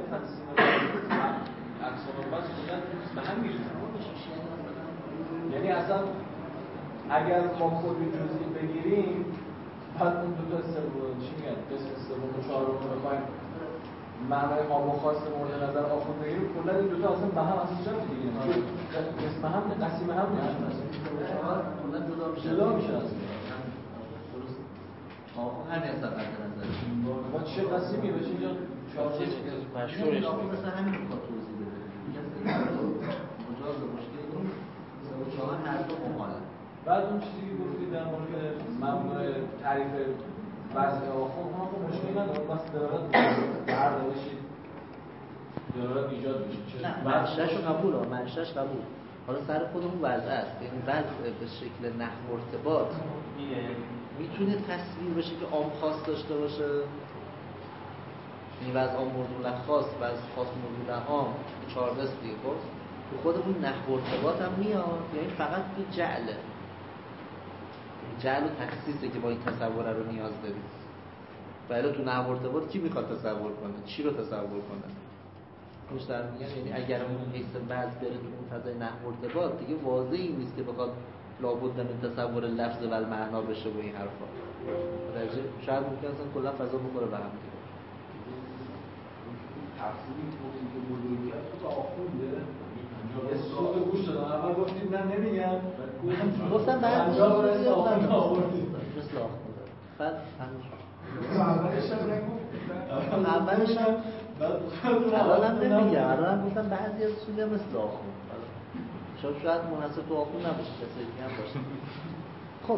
تقسیم اقسام بس بودن به هم می‌ریزن. یعنی اصلا اگر ما کلی جزئی بگیریم بعد اون دو تا سوم چی میگن قسم سوم و چهارم رو بخوایم معنای عام و خاص مورد نظر آخر بگیریم کلا این دو تا اصلا به هم اصلا چرا دیگه قسم هم قسیم هم نمیشه کلا جدا میشه اصلا آخر همین اصلا قطع نظر ما چه قسیمی بشه اینجا چهار مشهورش مثلا همین رو توضیح بده میگه مجاز مشکل سه و چهار هر دو ممالن. بعد اون چیزی که گفتی در مورد مبنای تعریف وضع آخر اونها خب مشکلی نداره بس دلالت برداشتید دلالت ایجاد میشه نه منشأش قبول ها منشأش قبول حالا سر خودمون وضع است یعنی وضع به شکل نحو ارتباط میتونه تصویر بشه که عام خاص داشته باشه یعنی وضع عام موضوع خاص وضع خاص موضوع عام 14 دیگه باز تو خودمون نحو ارتباط هم میاد یعنی فقط تو جعل و تخصیصه که با این تصور رو نیاز داریم ولی تو نحو ارتباط کی میخواد تصور کنه چی رو تصور کنه خوش در میگن یعنی اگر اون حیث وضع بره تو اون فضای نحو ارتباط دیگه واضحی نیست که بخواد لابد من تصور لفظ و معنا بشه با این حرفا درجه شاید ممکن اصلا کلا فضا بخوره به هم دیگه تفسیری که بزرگیت تو آخونده یه سوال گوش دادم اول گفتید نه نمیگم گفتم بعد مثل آخونده بعد همین اولش هم الان هم نمیگم الان هم گفتم بعضی از اصولی هم مثل آخون شاید مناسب تو آخون نباشه کسی دیگه هم باشه خب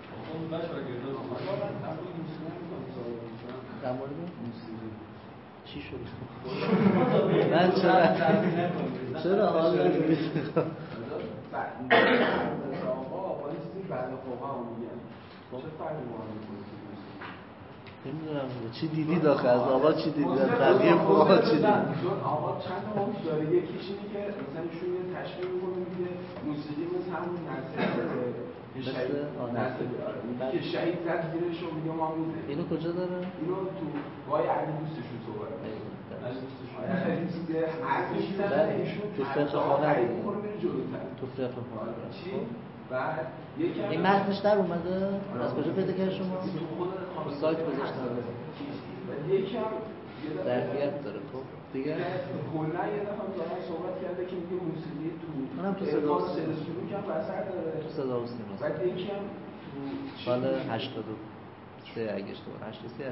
در مورد چی شد؟ من چرا حال نمیدید؟ نمیدونم چی دیدید آخه از آقا چی دیدید از بقیه فوقا چی دیدید آقا چند تا موضوع داره یکیش اینه که مثلا ایشون یه تشبیه میکنه میگه موسیقی مثل همون نسل که شهید زد زیرش رو میگه ما میزه اینو کجا داره؟ اینو تو وای علی دوستشون صحبت تو فقه خانه تو فقه خانه بعد این متنش در اومده؟ از کجا پیدا کردی شما؟ تو سایت گذاشتم یکم ظرفیت داره خب دیگه کلا یه دفعه دارم صحبت کرده که میگه موسیقی منم تو صدا و سیما هم بسر داره تو صدا و سیما بعد یکم سال 83 اگه اشتباه 83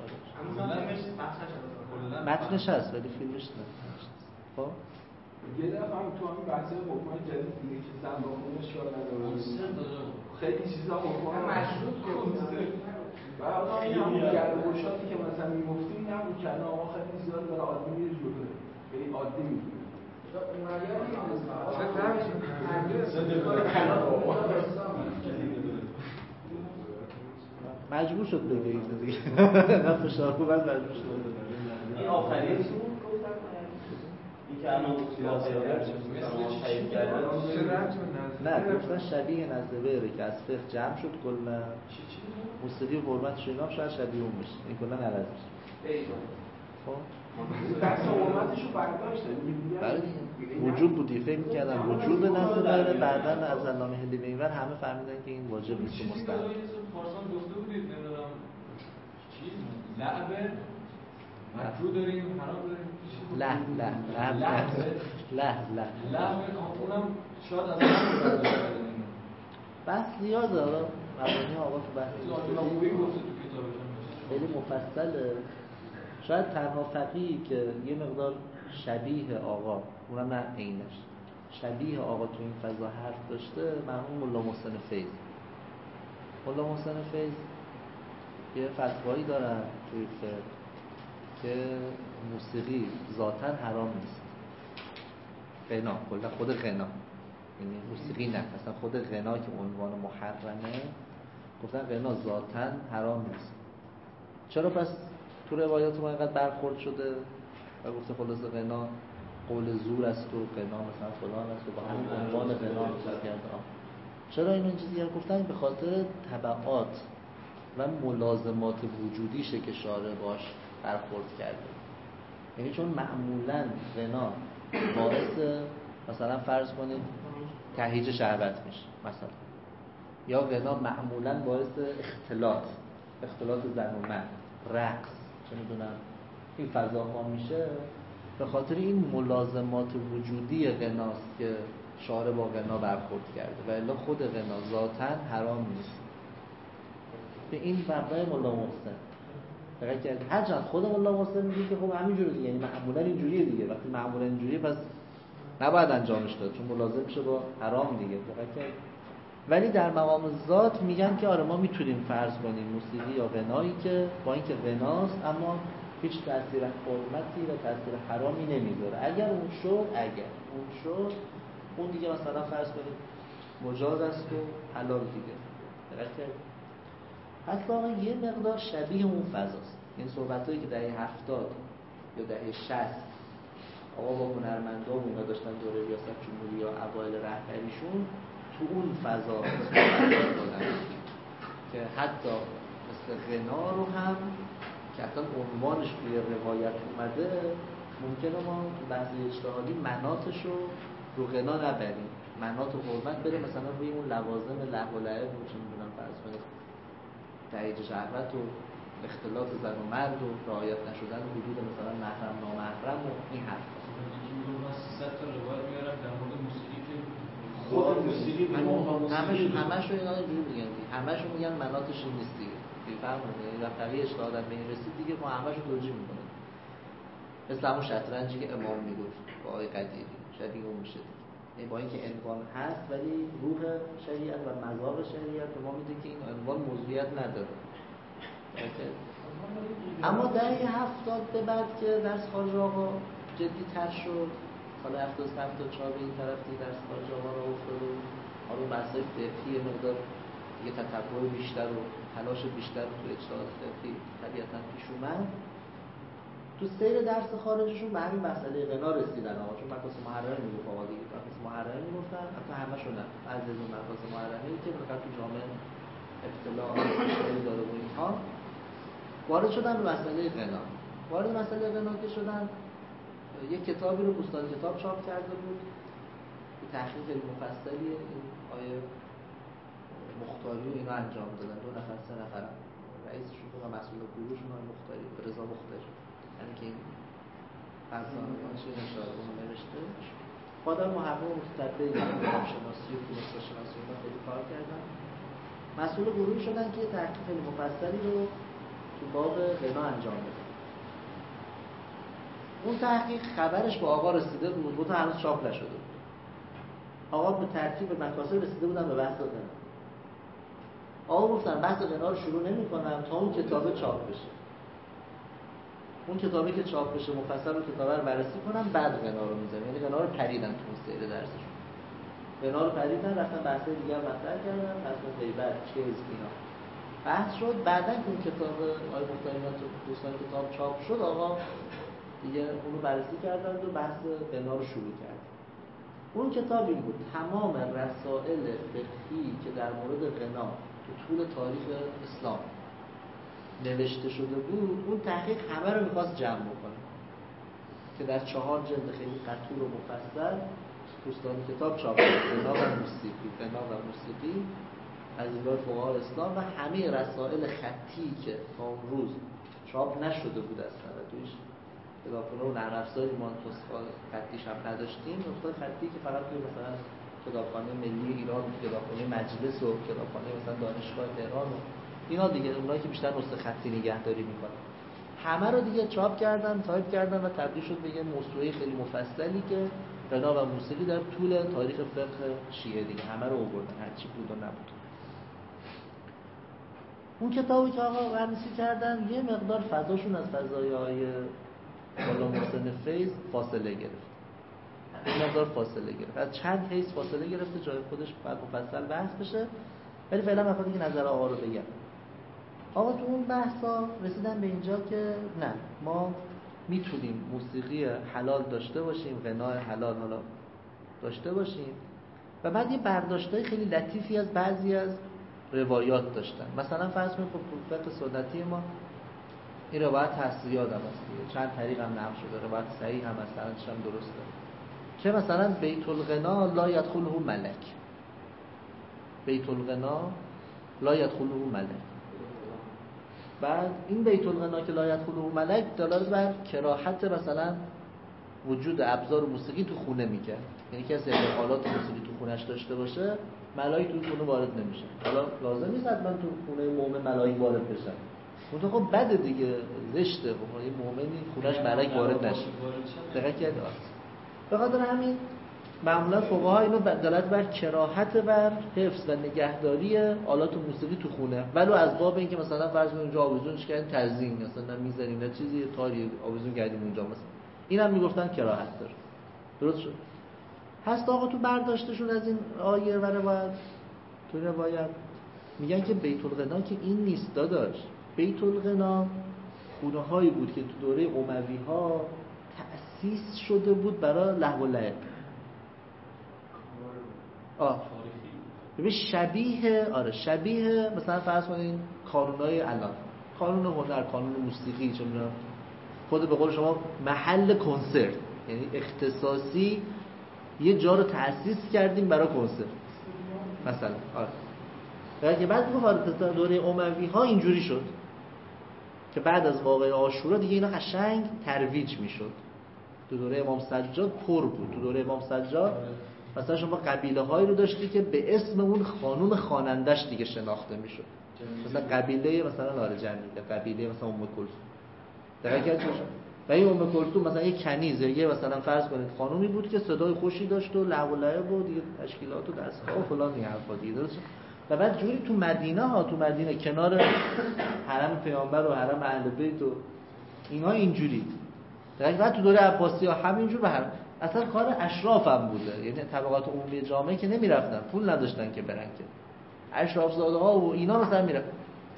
84 متنش هست ولی فیلمش نه خب یه دفعه هم تو همین بحث حکومت جدید دیگه که زن با خونش کار نداره خیلی چیزا حکومت مشروط کنه و آقا این همون گردگوشاتی که مثلا میگفتیم نبود که الان آقا خیلی زیاد داره عادی میره جلو خیلی عادی میره مجبور شد بگه این دیگه نه فشار خوب از مجبور شد این آخریه چی بود گفتم این که الان مثل شهید کردن نه گفتن شبیه نزدبهره که از فقه جمع شد کلا موسیقی و حرمت شینا شاید شبیه اون بشه این کلا عوض میشه خب دست حرمتشو برداشتن بله وجوب بودی فکر می‌کردن وجوب نزدبهره بعداً از علامه هندی به اینور همه فهمیدن که این واجب نیست و مستحب فارسان گفته بودید نمیدونم چی لعبه مکروه داریم حرام داریم لعبه اونم شاید از همون بحث زیاده حالا مبانی آقا تو بحث خیلی مفصله شاید تنها فقیهی که یه مقدار شبیه آقا اونم نه عینش شبیه آقا تو این فضا حرف داشته مرحوم ملا محسن فیض ملا محسن فیض یه فتوایی دارن توی فقه که موسیقی ذاتاً حرام نیست غنا کلا خود غنا یعنی موسیقی نه اصلا خود غنا که عنوان محرمه گفتن غنا ذاتاً حرام نیست چرا پس تو روایات ما اینقدر برخورد شده و گفته خلاص غنا قول زور است و غنا مثلا فلان است و با همین عنوان غنا مثلا کرده چرا این چیزی رو گفتن به خاطر تبعات و ملازمات وجودیشه که شارع باش برخورد کرده یعنی چون معمولا غنا باعث مثلا فرض کنید تهییج شهوت میشه مثلا، یا غنا معمولا باعث اختلاط زن و مرد، رقص، چه میدونم این فضاها میشه. به خاطر این ملازمات وجودی غناست که شارع با غنا برخورد کرده و الا خود غنا ذاتاً حرام نیست. به این مبنای ملا محسن دقیق کرد. هرچند خود ملا محسن میگه که خب همینجوره دیگه، یعنی معمولا اینجوریه دیگه، وقتی معمولا اینجوریه پس نباید انجامش داد چون ملازم میشه با حرام دیگه، دقیق کرد. ولی در مقام ذات میگن که آره ما میتونیم فرض کنیم موسیقی یا غنایی که با اینکه غناست اما هیچ تأثیر حرمتی و تأثیر حرامی نمیذاره. اگر اون شد اون دیگه مثلا فرض کنید مجاز است و حلال دیگه، دقیق کرد. پس واقعا یه مقدار شبیه اون فضاست. این صحبتایی که دهه 70 یا دهه 60 آقا با هنرمندا و اینا داشتن دوره ریاست جمهوری یا اوایل رهبریشون تو اون فضا دادن که حتی مثل غنا رو هم که اصلا عنوانش توی روایت اومده ممکنه ما تو بحث اجتهادی مناطش رو غنا نبریم، مناط حرمت بره مثلا روی اون لوازم لهو و لعب رو چه میدونم فرض کنید تهییج شهوت و اختلاط زن و مرد و رعایت نشدن حدود مثلا محرم نامحرم و این حرف. من 300 تا روایت میارم در مورد موسیقی که خود موسیقی همه‌شو اینا اینجوری میگن، همه‌شو میگن مناطش این نیست دیگه. میفهمونید؟ یعنی وقتی اجتهاد به این رسید دیگه ما همه‌شو توجیه میکنیم. مثل همون شطرنجی که امام میگفت با آقای قدیری شبیه اون میشه دیگه. یعنی با اینکه عنوان هست ولی روح شریعت و مذاق شریعت به ما میگه که این عنوان موضوعیت نداره. اما دهه 70 به بعد که درس خارج آقا جدی تر شد، سال 74 به این طرف دیگه درس خارج آقا را افتاد و حالا بحثای فقهی مقدار دیگه تتبع بیشتر و تلاش بیشتر تو اجتهاد فقهی طبیعتاً پیش اومد. تو سیر درس خارجشون به همین مسئله غنا رسیدن آقا، چون مقاصد محرم میگفت آقا دیگه مقاصد محرم میگفتن، حتی همه‌شون نه، بعضی از اون مقاصد محرمی که فقط تو جامعه ابتلاع بیشتری داره و اینها وارد شدن به مسئله غنا. وارد مسئله غنا که شدن یک کتابی رو بوستان کتاب چاپ کرده بود، یه تحقیق مفصلی این آیه مختاری و اینا انجام دادن، 2 نفر 3 نفر رئیسشون و مسئول گروهشون مختاری رضا مختاری، یعنی که این فرزانه‌اش نشاد اون نوشته خودم محقق متتبعی کتاب شناسی و فیلسوف شناسی اینا خیلی کار کردن، مسئول گروه شدن که تحقیق مفصلی رو تو باب غنا انجام بدن. اون تحقیق خبرش به آقا رسیده بود، هنوز چاپ نشده بود. آقا به ترتیب مکاسب رسیده بودن به بحث غنا. آقا گفتن بحث غنا رو شروع نمی‌کنم تا اون کتابه چاپ بشه. اون کتابی که چاپ بشه مفصل رو کتابه رو بررسی کنم بعد غنا رو میذارم. یعنی غنا رو پریدن تو سیر درسشون. غنا رو پریدن رفتن بحث‌های دیگه مطرح کردن، پس غیبت چیز اینا بحث شد. بعداً که اون کتاب آقای مختاری تو دوستان کتاب چاپ شد آقا دیگه اونو بررسی کردن و بحث غنا رو شروع کردن. اون کتاب این بود تمام رسائل فقهی که در مورد غنا تو طول تاریخ اسلام نوشته شده بود اون تحقیق همه رو می‌خواست جمع بکنه که در 4 جلد خیلی قطور و مفصل دوستان کتاب چاپ شد. غنا و موسیقی از دیدگاه فقها اسلام و همه رسائل خطی که تا اون روز چاپ نشده بود اصلا و تویش کتابخونه و نرم افزاری ما نسخه خطیش هم نداشتیم، نسخه خطی که فقط توی مثلا کتابخانه ملی ایران و کتابخانه مجلس و کتابخانه مثلا دانشگاه تهران و اینا دیگه اونایی که بیشتر نسخه خطی نگهداری میکنن همه رو دیگه چاپ کردن، تایپ کردن و تبدیل شد به یه موسوعه خیلی مفصلی که غنا و موسیقی در طول تاریخ فقه شیعه دیگه همه رو آوردن هر چی بود و نبود. اون کتابی که آقا بررسی کردن یه مقدار فضاشون از فضایای مولا محسن فیض فاصله گرفت. یه مقدار فاصله گرفت. از چند حیث فاصله گرفته جای خودش بعد مفصل بحث بشه. ولی فعلا من خودم نظر آقا رو بگم. آقا تو اون بحثا رسیدن به اینجا که نه ما میتونیم موسیقی حلال داشته باشیم، غنای حلال حالا داشته باشیم و بعد یه برداشتای خیلی لطیفی از بعضی از روایات داشتن. مثلا فرض کنید فقه سنتی ما این روایت هست یادم هست چند طریق هم نقل شده، روایت صحیح هم هست، سندش هم درسته که مثلا بیت الغنا لا یدخله ملک، بیت الغنا لا یدخله ملک. بعد این بیت الغنا که لا یدخله ملک دلالت بر کراهت مثلا وجود ابزار موسیقی تو خونه میگه، یعنی کسی اگه آلات موسیقی تو خونش داشته باشه ملائک تو خونه وارد نمیشه. حالا لازم نیست حتما تو خونه مؤمن ملائک وارد بشن، اون خب بده دیگه، زشته خب یه مؤمنی خونش ملائک وارد نشه. دقیق کرد. به خاطر همین معمولا فقها اینو دلالت بر کراهت بر حفظ و نگهداری آلات موسیقی تو خونه، ولو از باب اینکه مثلا فرض کنید اونجا آویزونش کردن تزیین، مثلا میذارین نه چیزی تاری آویزون کردیم اونجا مثلا، اینم میگفتن کراهت داره. درست شد. هست آقا تو برداشتشون از این آیه و روایت، تو روایت میگن که بیت الغنا که این نیست داداش. بیت الغنا خونه هایی بود که تو دوره اموی ها تأسیس شده بود برای لهو و لعب. ببین شبیه مثلا فرض کنین قانونای الان، قانون هنر، قانون موسیقی، چه می‌دونم خود به قول شما محل کنسرت، یعنی اختصاصی یه جا رو تأسیس کردیم برای کنسرت مثلا. که بعد تو دوره اموی ها اینجوری شد که بعد از واقعه عاشورا دیگه اینا قشنگ ترویج میشد. تو دوره امام سجاد پر بود. تو دوره امام سجاد مثلا شما قبیله هایی رو داشتی که به اسم اون خانم خوانندش دیگه شناخته میشد. مثلا قبیله مثلا جمیله، قبیله مثلا ام کلثوم. دقیقاً چه و این ام کلثوم مثلا یه کنیز، یه مثلا فرض کنید خانومی بود که صدای خوشی داشت و لهو و لعب و دیگه تشکیلات و دستگاه و فلان این حرفا دیگه. درست. و بعد جوری تو مدینه کنار حرم پیامبر و حرم اهل بیت و اینا اینجوری. بعد تو دوره عباسی ها همینجور به حرم اصلا کار اشراف هم بوده، یعنی طبقات عمومی جامعه که نمیرفتن، پول نداشتن که برن، که اشراف زاده ها و اینا مثلا میرفتن.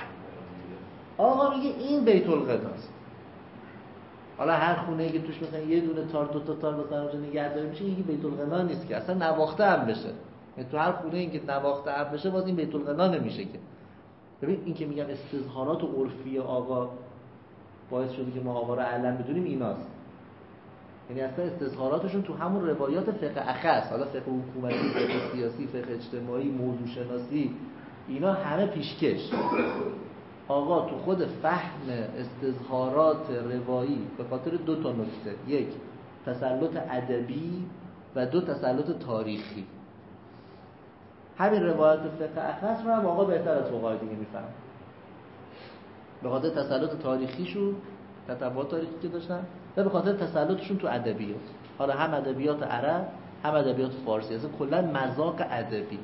آقا میگه این بیت الغناست. حالا هر خونه‌ای که توش مثلا یه دونه تار دو تا تار مثلا اونجا نگهداری میشه، این بیت الغنا نیست که اصلا نواخته هم بشه. یعنی تو هر خونه‌ای که نواخته هم بشه باز این بیت الغنا نمیشه که. ببین این که میگم استظهارات عرفی آقا باعث شده که ما آقا رو علم بدونیم ایناست. یعنی اصلا استظهاراتشون تو همون روایات فقه اخص، حالا فقه حکومتی، فقه سیاسی، فقه اجتماعی، موضوع شناسی، اینا همه پیشکش. آقا تو خود فهم استظهارات روایی به خاطر دو تا نکته، یک تسلط ادبی و دو تسلط تاریخی. همین روایات فقه اخص رو هم آقا بهتر از فقهای دیگه میفهم. به خاطر تسلط تاریخیشون، تتبعات تاریخی که داشتن، و به خاطر تسلطشون تو ادبیات. حالا هم ادبیات عرب هم ادبیات فارسی، اصلا کلا مذاق ادبی.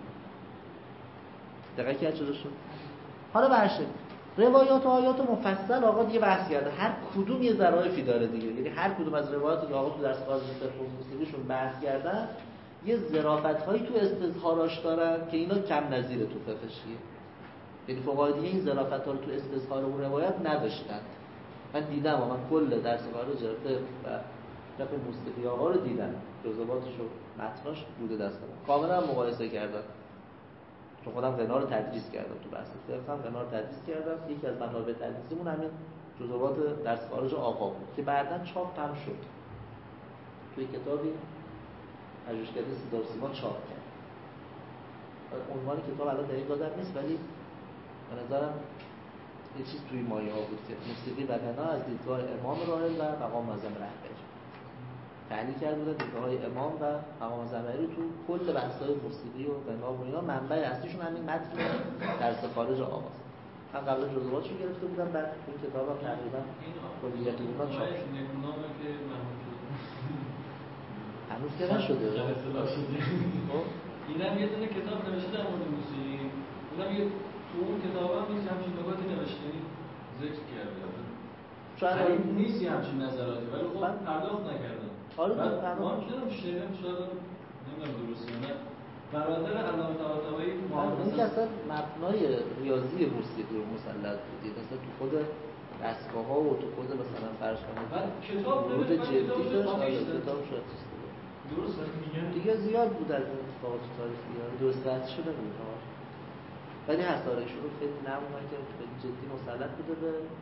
دقیق کرد چه شد. حالا باشه روایات و آیات مفصل آقا دیگه بحث کرده، هر کدوم یه ظرافی داره دیگه. یعنی هر کدوم از روایات که آقا تو درس خارج فقه موسیقیشون بحث کردن یه ظرافت‌هایی تو استظهاراش دارن که اینا کم نظیره تو فقه شیعه. یعنی فقهای دیگه این ظرافت‌ها رو تو استظهار اون روایت نداشتن. من دیدم، من کل درس خارج فقه و فقه موسیقی آقا رو دیدم، جزئیاتش و متناش بوده دستم، کاملا مقایسه کردم. چون خودم غنا رو تدریس کردم، تو بحث فقه هم غنا رو تدریس کردم. یکی از منابع تدریسیمون همین جزئیات درس خارج آقا بود که بعداً چاپ هم شد. توی کتابی پژوهشکده صدا و سیما چاپ کرد. عنوان کتاب الان دقیق یادم نیست، ولی به نظرم یه چیز توی مایه ها بود که موسیقی و غنا از دیدگاه امام راحل و مقام معظم رهبری تحلیل کرده بودن. دیدگاه امام و مقام معظم رهبری تو کل بحث‌های موسیقی و غنا و اینا منبع اصلیشون همین متن درس خارج آقاست. من قبلا جزئیاتشو گرفته بودم، بعد این کتابم تقریبا کلیت اونها چاپ شد. نمونه که محمود هنوز که نشده. خب اینم یه دونه کتاب نوشته در مورد موسیقی. اونم یه تو اون کتابم نیست همچین نکاتی نوشته، ذکر کرده. شاید نیست همچین نظراتی، ولی خب پرداخت نکردم. آره ما می‌دونم شعرم شاید نمیدونم درسته نه. برادر علامه طباطبایی این که اصلا مبنای ریاضی موسیقی رو مسلط بودید، اصلا تو خود دستگاه‌ها و تو خود مثلا فرض کنید کتاب نوشته جدی داشت، کتاب شد درست میگن دیگه زیاد بود از این اتفاقات تاریخی درست رد شده بود ولی حسارشون رو خیلی نمونه که خیلی جدی مسلط بوده به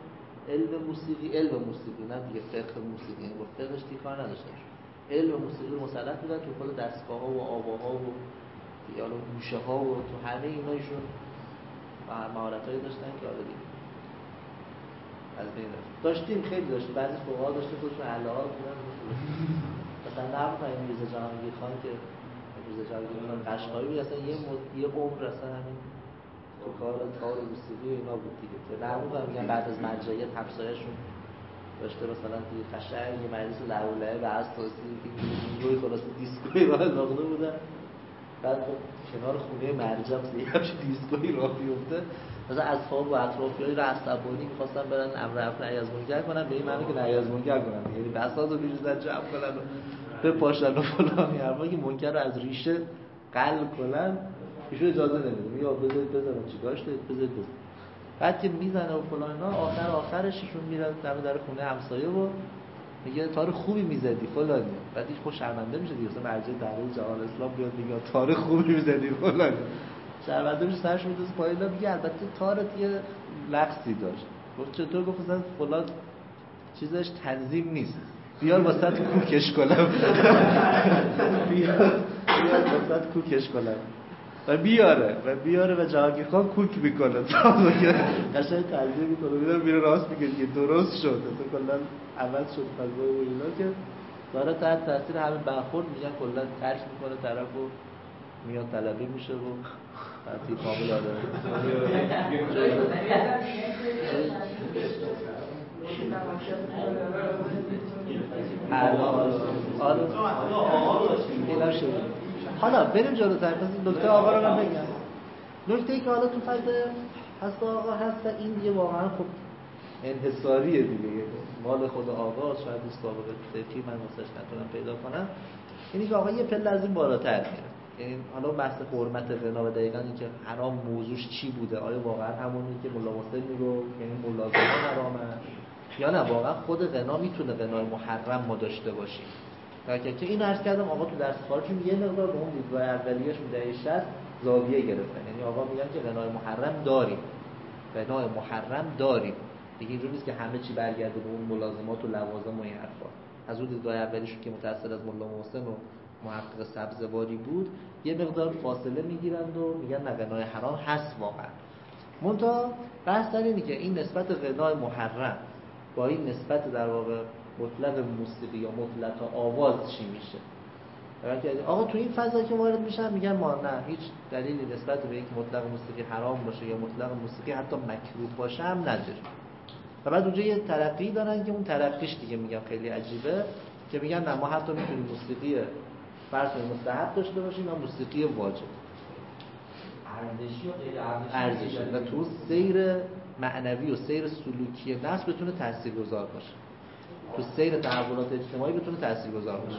علم موسیقی نه دیگه فقه موسیقی، با فقهش دیگه کار نداشتن. علم موسیقی رو مسلط بودن تو خود دستگاه‌ها و آواها و یا گوشه‌ها و تو همه اینایشون مهارتایی داشتن که حالا دیگه از بین رفت. داشتیم خیلی داشتیم، بعضی فقها داشتیم خودشون علاقه بودن مثلا نقل کنیم میرزا جهانگیر خان که میرزا جهانگیر خان قشقایی بود، اصلا یه عمر اصلا همین تو کار تار موسیقی و اینا بود دیگه که نقل میگن بعد از مرجعیت همسایه‌شون داشته مثلا دیگه قشنگ یه مجلس لوله به اساسی که روی خلاص دیسکوی راه انداخته بودن، بعد کنار خونه مرجع یه همچین دیسکوی راه بیفته، مثلا اصحاب و اطرافیای رستبانی می‌خواستن برن امر رفع نهی از منکر کنن، به این معنی که نهی از منکر کنن، یعنی بساطو بریزن جمع کنن و بپاشن و فلان حرفا که منکر رو از ریشه قلع کنن، ایشون اجازه نمیده، یا بذارید بزنن چیکارش دارید بذارید بزنید. بعد که میزنه و فلان اینا آخرش ایشون میره در خونه همسایه و میگه تار خوبی میزدی فلانی، بعد هیچ خوش شرمنده میشه دیگه، مثلا مرجع دعوی جهان اسلام بیاد میگه تار خوبی میزدی فلانی، شرمنده میشه، سرش میذاره پایین، میگه البته تارت یه لقسی داشت. گفت چطور؟ گفت مثلا فلان چیزش تنظیم نیست، بیار واسط کوکش کنم بیار واسط کوکش کنم و بیاره و جهانگیر خان کوک میکنه تا قشنگ تنظیم میکنه، میره راست میگه دیگه درست شد، اصلا کلا عوض شد فضای و اینا که داره تحت تاثیر همین برخورد میگن کلا ترک میکنه طرفو، میاد طلبی میشه و بعدی کامل آره حالا بریم جلوتر. پس نکته آقا رو من بگم. نکته ای که حالا تو فضل هست آقا هست و این دیگه واقعا خب انحصاریه دیگه، مال خود آقا، شاید این سابقه فقهی من واسش نتونم پیدا کنم، اینی که آقا یه پله از این بالاتر میره. یعنی حالا بحث حرمت غنا و دقیقاً این که حرام موضوعش چی بوده، آیا واقعا همونی که مولا مسلم میگه یعنی ملازمه حرامه یا نه واقعا خود غنا میتونه غنای محرم ما داشته باشیم. که این عرض کردم آقا تو درس خارجی یه مقدار به اون دیدگاه اولیه‌اش دهه 60 زاویه گرفتن، یعنی آقا میگن که غنای محرم داریم دیگه، اینجوری نیست که همه چی برگرده به اون ملازمات و لوازم و این حرفا. از اون دیدگاه اولیش که متأثر از مولا محسن و محقق سبزواری بود یه مقدار فاصله میگیرند و میگن نه غنای حرام هست واقعا. منتها بحث در اینه که این نسبت غنای محرم با این نسبت در واقع مطلق موسیقی یا مطلق آواز چی میشه؟ آقا تو این فضا که وارد میشن میگن ما نه هیچ دلیلی نسبت به اینکه مطلق موسیقی حرام باشه یا مطلق موسیقی حتی مکروه باشه هم نداریم. و بعد اونجا یه ترقی دارن که اون ترقیش دیگه میگم خیلی عجیبه، که میگن نه ما حتی میتونیم موسیقی فرض مستحب داشته باشیم یا موسیقی واجب، ارزشی و غیر ارزشی و تو سیر معنوی و سیر سلوکی نفس بتونه تاثیرگذار باشه، تو سیر تحولات اجتماعی بتونه تاثیرگذار باشه.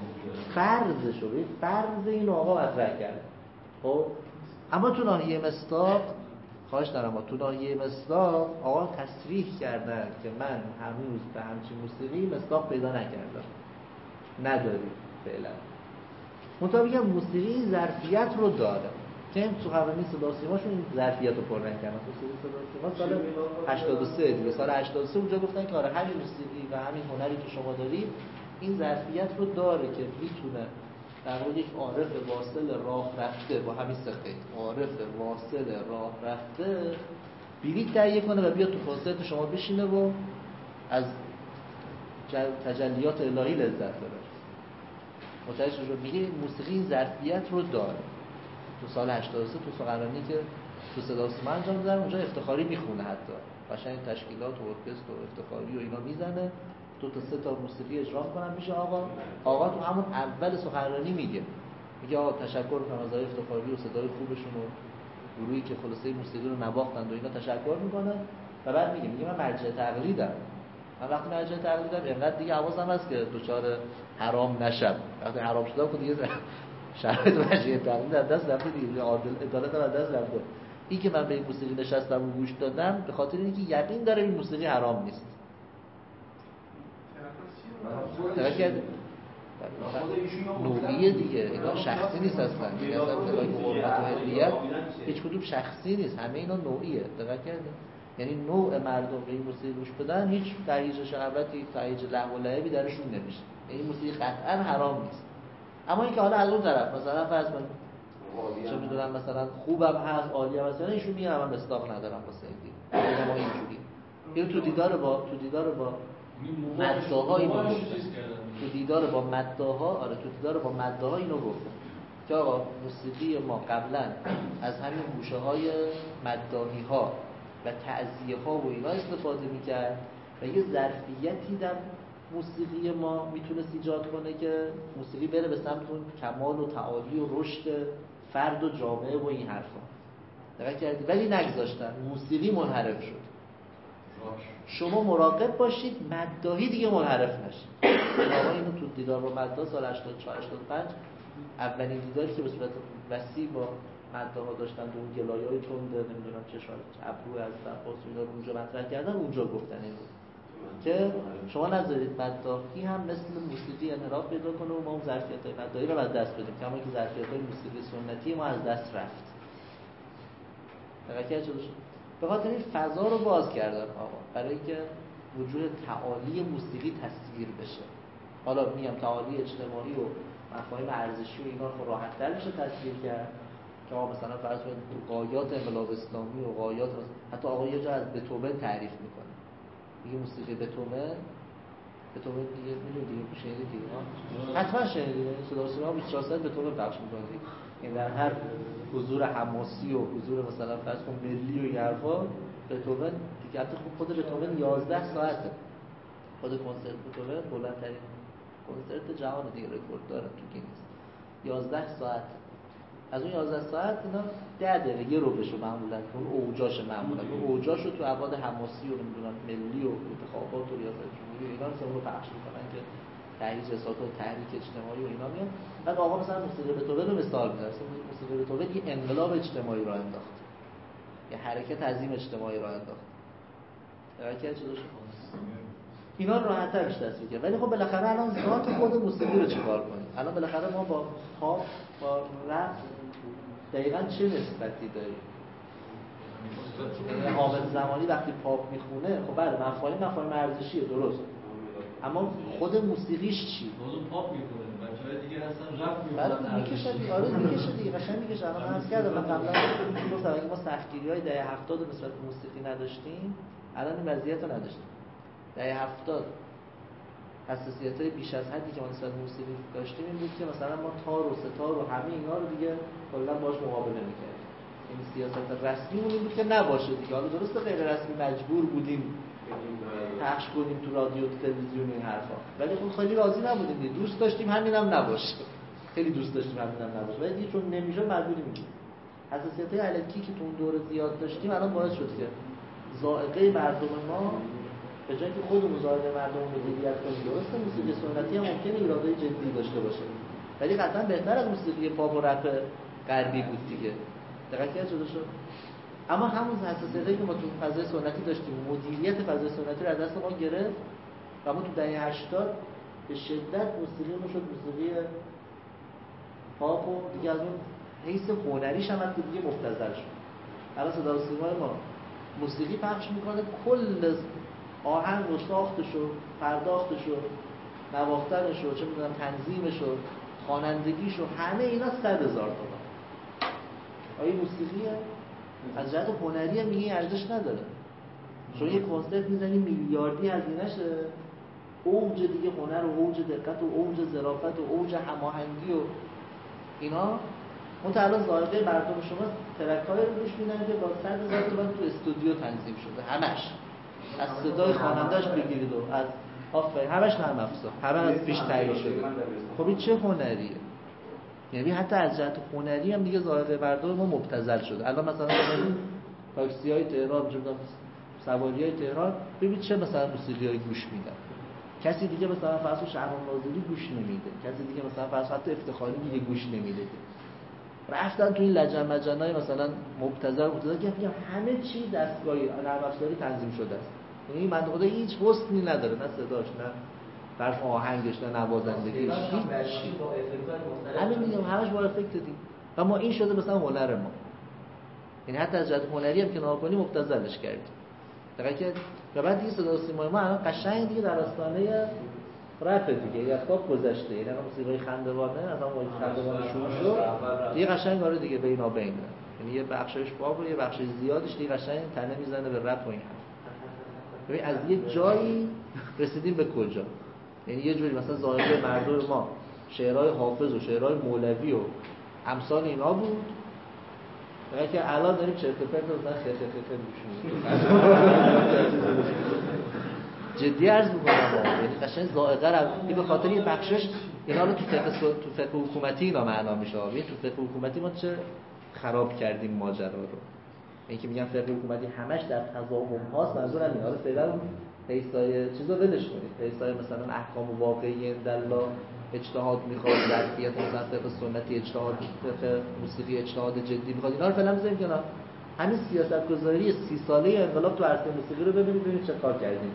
فرض این آقا مطرح کرده. خب اما تو ناحیه مصداق خواهش دارم، تو ناحیه مصداق آقا تصریح کردن که من هنوز به همچین موسیقی مصداق پیدا نکردم، نداری فعلا. منتها میگم موسیقی ظرفیت رو داره که این سخنرانی صدا و سیماشون این ظرفیت رو پر نکردن. موسیقی صدا و سیما سال 83 دیگه، سال 83 اونجا گفتن که آره همین موسیقی و همین هنری که شما دارید این ظرفیت رو داره که میتونه در واقع یک عارف واصل راه رفته با همین صفحه عارف واصل راه رفته بلیط تهیه کنه و بیاد تو کنسرت شما بشینه و از تجلیات الهی لذت ببره. متوجه شد؟ میگه موسیقی این ظرفیت رو داره. تو سال 83 تو سخنرانی که تو صدا و سیما انجام دادن اونجا افتخاری میخونه، حتی قشنگ تشکیلات و ارکستر و افتخاری و اینا میزنه، 2 تا 3 تا موسیقی اجرا کنن میشه. آقا تو همون اول سخنرانی میگه آقا تشکر میکنم از افتخاری و صدای خوبشون و گروهی که خلاصه موسیقی رو نواختند و اینا تشکر میکنن و بعد میگه من مرجع تقلیدم. من وقتی مرجع تقلیدم اینقدر دیگه حواسم هست که دچار حرام نشم. وقتی حرام شدم که دیگه شرایط مرجع تقلید از دست رفته دیگه، عدالت از دست رفته. این که من به این موسیقی نشستم و گوش دادم به خاطر اینکه یقین دارم این موسیقی حرام نیست. نوعیه دیگه، اینا شخصی نیست اصلا. اصلا حرمت و حلیت هیچ کدوم شخصی نیست، همه اینا نوعیه. دقت کردید؟ یعنی نوع مردم به این موسیقی گوش بدن هیچ تهییج شهوتی، تهییج لهو و لعبی درشون نمیشه. این موسیقی قطعا حرام نیست. اما اینکه حالا از اون طرف مثلا فرض کن چه میدونم مثلا خوبم هست، عالی هم هست، ایشون میگه من مصداق ندارم واسه این. ما اینجوری اینو تو دیدار با مداها اینو گفتن. تو دیدار با مداها اینو گفتن که آقا موسیقی ما قبلا از همین گوشه‌های مداحی‌ها و تعزیه‌ها و اینا استفاده می‌کرد و یه ظرفیتی در موسیقی ما میتونست ایجاد کنه که موسیقی بره به سمت اون کمال و تعالی و رشد فرد و جامعه و این حرفا. دقیق کردید؟ ولی نگذاشتن، موسیقی منحرف شد. شما مراقب باشید مداحی دیگه منحرف نشه. آقا اینو تو دیدار با مداح سال 84 85 اولین دیداری که به صورت وسیع با مداحا داشتن تو اون گلایه‌های تند نمیدونم چه شال ابرو از عباس اینا رو اونجا مطرح کردن، اونجا گفتن اینو که شما نذارید مداحی هم مثل موسیقی انحراف پیدا کنه و ما اون ظرفیت‌های مداحی رو از دست بدیم، کما که ظرفیت‌های موسیقی سنتی ما از دست رفت. دقیقاً به خاطر این فضا رو باز کردن آقا برای اینکه وجود تعالی موسیقی تصویر بشه. حالا میگم تعالی اجتماعی و مفاهیم ارزشی و اینا رو راحت‌تر میشه تصویر کرد که آقا مثلا فرض کنید غایات انقلاب اسلامی و غایات حتی آقا یه جا از بتوون تعریف میکنه، میگه موسیقی بتوون دیگه میدونید شنیدید دیگه حتما شنیدید، صدا و سیما 24 ساعت بتوون پخش میکنه. این در هر حضور حماسی و حضور مثلا فرض کن ملی و این حرفا بتوون دیگه حتی خود بتوون 11 ساعته. خود کنسرت بتوون بلندترین کنسرت جهان دیگه رکورد داره تو گینس 11 ساعت. از اون 11 ساعت اینا 10 دقیقه یه روبشو معمولا اون اوجاش معمولا اون اوجاشو تو ابعاد حماسی و نمیدونم ملی و انتخابات و ریاست جمهوری اینا رو پخش میکنن که تحریک احساسات و تحریک اجتماعی و اینا میاد. بعد آقا مثلا موسیقی بتوون رو مثال میذاره، موسیقی بتوون یه انقلاب اجتماعی راه انداخت، یه حرکت عظیم اجتماعی راه انداخت. حرکت چه داشت اینا رو راحت‌تر میشه تصویر کرد. ولی خب بالاخره الان ذات خود موسیقی رو چیکار کنیم؟ الان بالاخره ما با پاپ با رپ دقیقاً چه نسبتی داریم؟ یعنی حامد زمانی وقتی پاپ میخونه خب بله مفاهیم ارزشیه درست، اما خود موسیقیش چی؟ خود پاپ میخونه، بچه‌های دیگه اصلا رپ میخونن. میکشه دیگه قشنگ میکشه. الان من عرض کردم من قبلا گفتم اگه ما سختگیری‌های دهه 70 به نسبت موسیقی نداشتیم الان این وضعیت رو نداشتیم. دهه 70 حساسیت‌های بیش از حدی که ما نسبت موسیقی داشتیم این بود که مثلا ما تار و ستار و همه اینا رو دیگه کلا باهاش مقابله می‌کردیم. این سیاست رسمی اون بود که نباشه دیگه. حالا درسته غیر رسمی مجبور بودیم پخش کنیم تو رادیو و تلویزیون این حرفا، ولی خب خیلی راضی نبودیم دیگه. دوست داشتیم همینم نباشه، خیلی دوست داشتیم همینم نباشه، ولی دیگه چون نمیشه مجبوریم میگیم. حساسیت‌های الکی که تو اون دوره زیاد داشتیم الان باعث شد که ذائقه مردم ما به جای که خودمون ذائقه مردم رو مدیریت کنیم، درسته موسیقی سنتی هم ممکنه ایرادای جدی داشته باشه ولی قطعا بهتر از موسیقی پاپ و رپ غربی بود دیگه. دقیقاً شده شد. اما همون حساسیتی که ما تو فضای سنتی داشتیم مدیریت فضای سنتی رو از دست ما گرفت و ما تو دهه 80 به شدت موسیقی شد موسیقی پاپ و دیگه از اون حیث هنریش هم حتی دیگه مبتذل شد. الان صدا و سیمای ما موسیقی پخش میکنه، کل آهنگ و ساختش و پرداختش و نواختنش و چه میدونم تنظیمش و خوانندگیش و همه اینا 100,000 تومان. آیا موسیقیه؟ از جهت هنری هم میگه ارزش نداره. شما یه کنسرت میزنی میلیاردی هزینه‌شه، اوج دیگه هنر و اوج دقت و اوج ظرافت و اوج هماهنگی و اینا متعلق ذائقه مردم شما ترک‌های رو گوش میدن که با 100,000 تومان تو استودیو تنظیم شده، همش از صدای خواننده‌اش بگیرید و از آفرین همش نرم افزار، همه از پیش تهیه شده. خب این چه هنریه؟ یعنی حتی از جهت هنری هم دیگه ذائقه مردم ما مبتذل شده. الان مثلا تاکسی‌های تهران، سواری‌های تهران ببین چه مثلا موسیقی‌های گوش میدن. کسی دیگه مثلا فرض شهرام ناظری گوش نمیده، کسی دیگه مثلا فرض حتی افتخاری دیگه گوش نمیده. رفتن تو این لجن مجنای مثلا مبتذل که میگم همه چی دستگاهی نرم افزاری تنظیم شده است. یعنی این منطقه هیچ حسنی نداره، نه صداش نه برف آهنگش نه نوازندگیش، هیچ. همین میگم همش با افکت دیگه. و ما این شده مثلا هنر ما. یعنی حتی از جهت هنری هم که نگاه کنیم مبتذلش کردیم. دقیقاً که و بعد دیگه صدا و سیمای ما الان قشنگ دیگه در آستانه رپ دیگه یا پاپ گذشته، یعنی موسیقی خندوانه از اون موقع خندوانه شروع شد دیگه قشنگ آره دیگه بینابینه، یعنی یه بخشش پاپ و یه بخش زیادش دیگه قشنگ تنه میزنه به رپ و این حرف. ببین از یه جایی رسیدیم به کجا، یعنی یه جوری مثلا ظاهر مردم ما شعرهای حافظ و شعرهای مولوی و امثال اینا بود، دقیقا که الان داریم چرت و پرت و خیلی جدی عرض میکنم، یعنی قشنگ ذائقه رو به خاطر یه بخشش اینا رو تو فقه حکومتی اینا معنا میشه. تو فقه حکومتی ما چه خراب کردیم ماجرا رو، این که میگن فقه حکومتی همش در تضامن هاست، منظورم اینا رو فعلا حیثای چیزا ولش کنید، حیثای مثلا احکام واقعی دلا اجتهاد میخواد، ظرفیت مثلا فقه سنتی اجتهاد، فقه موسیقی اجتهاد جدی میخواد، اینا رو فعلا بذاریم کنار. همین سیاست‌گذاری 30 ساله انقلاب تو عرصه موسیقی رو ببینید چه کار کردیم،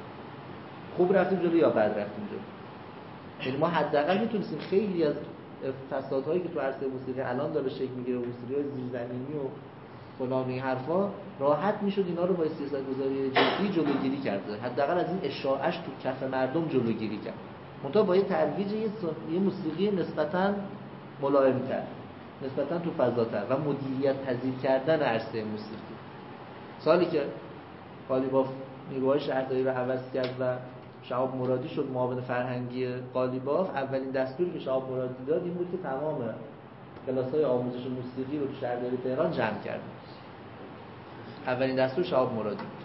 خوب رفتیم جلو یا بد رفتیم جلو. یعنی ما حداقل میتونستیم خیلی از فسادهایی که تو عرصه موسیقی الان داره شکل میگیره، موسیقی زیرزمینی و فلان این حرفا، راحت میشد اینا رو با سیاست‌گذاری جدی جلوگیری کرد، حداقل از این اشاعش تو کف مردم جلوگیری کرد. منتها با یه ترویج یه موسیقی نسبتاً ملایم‌تر، نسبتاً تو فضاتر و مدیریت پذیر کردن عرصه موسیقی. سالی که قالیباف نیروهای شهرداری رو عوض کرد و شهاب مرادی شد معاون فرهنگی قالیباف، اولین دستوری که شهاب مرادی داد این بود که تمام کلاس‌های آموزش موسیقی رو تو شهرداری تهران جمع کرد. اولین دستور شهاب مرادی بود.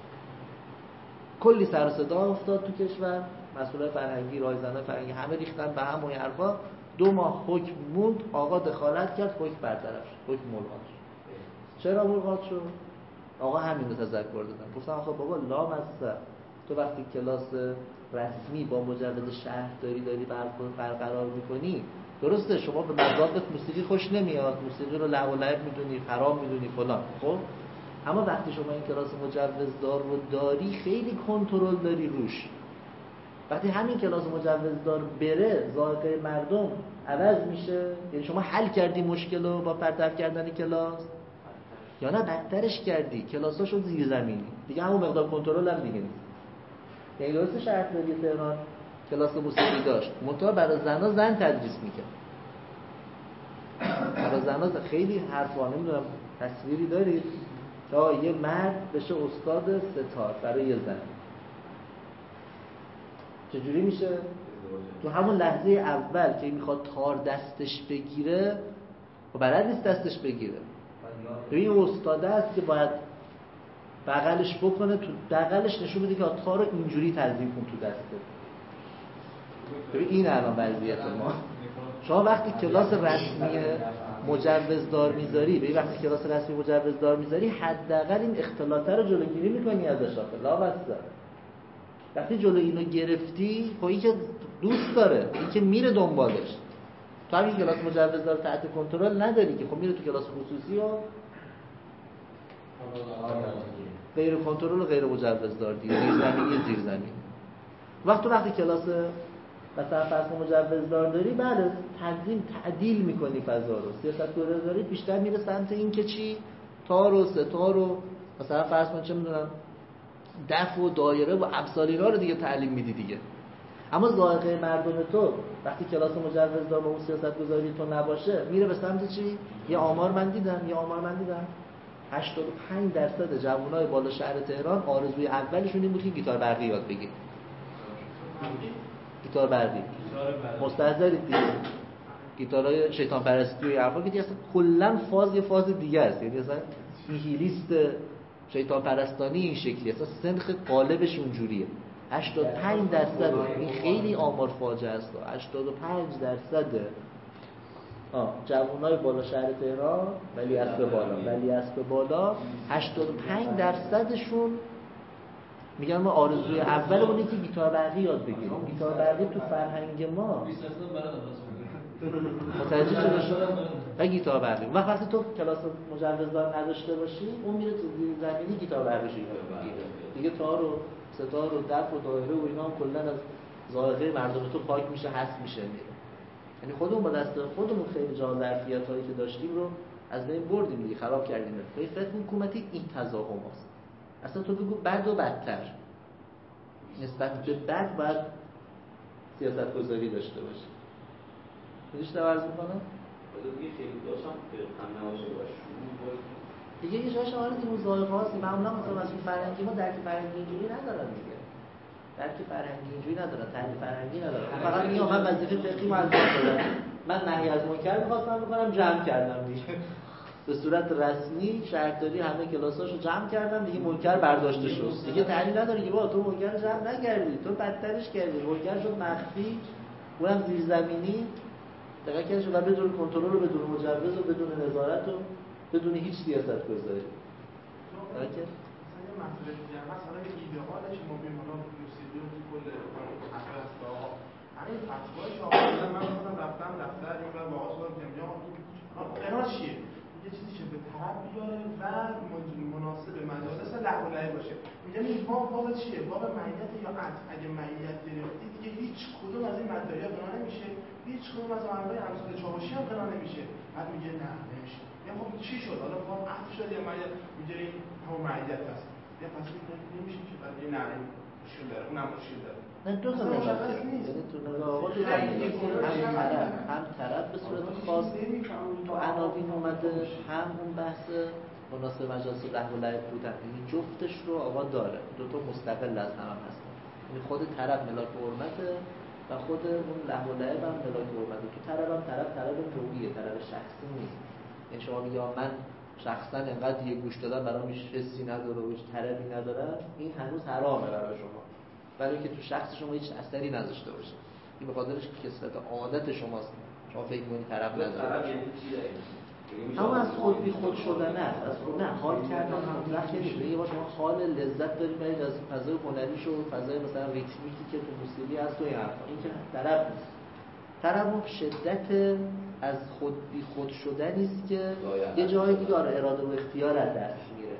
کلی سر و صدا افتاد تو کشور، مسئولای فرهنگی، راهزنای فرهنگی همه ریختن به هم و این حرفا. 2 ماه حکم موند، آقا دخالت کرد، حکم برطرف شد، حکم ملغا شد. چرا ملغا شد؟ آقا همین رو تذکر دادن، گفتن آخه بابا لامصب تو وقتی کلاس رسمی با مجوز شهرداری داری برقرار میکنی، درسته شما به مذاقت موسیقی خوش نمیاد، موسیقی رو لهو و لعب میدونی، حرام میدونی فلان، خب اما وقتی شما این کلاس مجوزدار رو داری خیلی کنترل داری روش. وقتی همین کلاس مجوزدار بره ذائقه مردم عوض میشه، یعنی شما حل کردی مشکل رو با برطرف کردن کلاس یا نه بدترش کردی، کلاس‌ها شد زیرزمینی دیگه، همون مقدار کنترل هم دیگه نیست. یعنی درسته شهرداری تهران کلاس موسیقی داشت، منتها برای زنا زن تدریس میکرد، برای زنا خیلی حرفا، نمیدونم تصویری دارید تا یه مرد بشه استاد ستار برای یه زن، چجوری میشه؟ تو همون لحظه اول که میخواد تار دستش بگیره و بلد نیست دستش بگیره، ببین استاده است که باید بغلش بکنه، تو بغلش نشون بده که تار رو اینجوری تنظیم کن تو دسته. ببین این الان وضعیت ما. شما وقتی کلاس رسمی مجوزدار میذاری، ببین وقتی کلاس رسمی مجوزدار میذاری حداقل این اختلاطه رو جلوگیری میکنی ازش، لا بسته. وقتی جلو اینو گرفتی، خب این که دوست داره، این که میره دنبالش، تو همین کلاس مجوزدار تحت کنترل نداری که، خب میره تو کلاس خصوصی و غیر کنترل و غیر مجوزدار دیگه، زیر زمین. وقتی کلاس مثلا فرض مجوزدار داری، بعد تنظیم تعدیل میکنی فضا رو، سیاست‌گذاری بیشتر میره سمت این که چی، تار و ستار و مثلا فرض کن چه میدونم دف و دایره و امثال اینا رو دیگه تعلیم میدی دیگه. اما ذائقه مردم تو وقتی کلاس مجوزدار با اون سیاست‌گذاری تو نباشه، میره به سمت چی؟ یه آمار من دیدم 85% جوانای بالا شهر تهران آرزوی اولشون این بود که گیتار برقی یاد بگیرن. گیتار برقی مستحضرید دیگه، گیتارهای شیطان پرستی و حرفا که دیگه اصلا کلا فاز دیگه است، یعنی اصلا نیهیلیست شیطان پرستانی این شکلی، اصلا سنخ قالبش اونجوریه. 85% این خیلی آمار فاجعه است. 85% جوانای بالا شهر تهران، ولی اسب بالا 85%شون میگن ما آرزوی اولمون اینه که گیتار برقی یاد بگیریم. گیتار برقی تو فرهنگ ما متوجه شده و گیتار برقی وقتی تو کلاس مجوزدار نداشته باشی، اون میره تو زمینی گیتار برقی یاد بگیره دیگه. تار و ستار و دف و دایره و اینا هم کلا از ذائقه مردم تو پاک میشه، حذف میشه میره. یعنی خودمون با دست خودمون خیلی جا ظرفیتایی که داشتیم رو از بین بردیم دیگه، خراب کردیم. فکر حکومتی این تضاهم است. اصلا تو بگو بد و بدتر، نسبت به بد باید سیاست گذاری داشته باشه. میدونش دو عرض میکنم؟ دیگه خیلی داشتم که هم نباشه باشه دیگه یه جایش آره دیگه مزایقه هاستی. معمولا مثلا مسئول فرهنگی ما درک فرهنگی اینجوری ندارن دیگه، درک فرهنگی اینجوری ندارن، تحلیل فرهنگی ندارن. فقط میگم من وظیفه فقهی رو انجام دادم، من نهی از منکر می‌خواستم بکنم، جمع کردم دیگه. به صورت رسمی شهرداری همه کلاساشو جمع کردم دیگه، منکر برداشته شد دیگه. تحلیل نداره که با تو منکر جمع نکردی، تو بدترش کردی، منکر شد مخفی، اونم زیرزمینی دقیق کردش و بدون کنترل و بدون مجوز و بدون نظارت و بدون هیچ سیاست گذاری. درکه؟ مثلا یه مسئله دیگه هست، حالا یه ایدئالش ما بیم حالا موسیقی رو تو کل حرف هست آقا همین فتوای شاهنامه من خودم رفتم دفتر این و با آقا که میگم قرار چیه؟ یه چیزی که به طرف بیاره و مناسب مجالس لهو و لعب باشه. میگم این باب چیه؟ باب معیت یا عطف. اگه معیت گرفتی دیگه هیچ کدوم از این مدعی‌ها بنا نمیشه، هیچ کدوم از آهنگای امثال چاوشی هم بنا نمیشه. بعد میگه نه نمیشه. میگم خب چی شد؟ حالا باب عطف شد یا معیت؟ میگه این همون معیت هست. یا پس نمیشه که بعد نه این مشکل داره، اونم مشکل داره. نه دو تا مشخص نیست. یعنی تو نگاه آقا دو تا هم طرف به صورت خاص تو عناوین اومده، هم اون بحث مناسب مجالس لهو و لعب بودن. یعنی جفتش رو آقا داره، دو تا مستقل از هم هستن. یعنی خود طرف ملاک حرمته و خود اون لهو و لعب هم ملاک حرمته. تو طرف نوعیه، طرف شخصی نیست. یعنی شما میگی من شخصا انقدر یه گوش دادن برام هیچ حسی نداره و هیچ طرفی نداره، این هنوز حرامه برای شما، برای اینکه تو شخص شما هیچ اثری نداشته باشه. این به خاطرش کسرت عادت شماست، شما فکر می‌کنید طرف نداره. اما از خود بی خود شدن است، از خود نه حال کردن مطلق نیست. یه بار شما حال لذت دارید برید از فضای هنریش و فضای مثلا ریتمیکی که تو موسیقی هست و این که طرف نیست. طرف شدت از خود بی خود شدنی است که یه جایی دیگه اراده و اختیار از دست میره.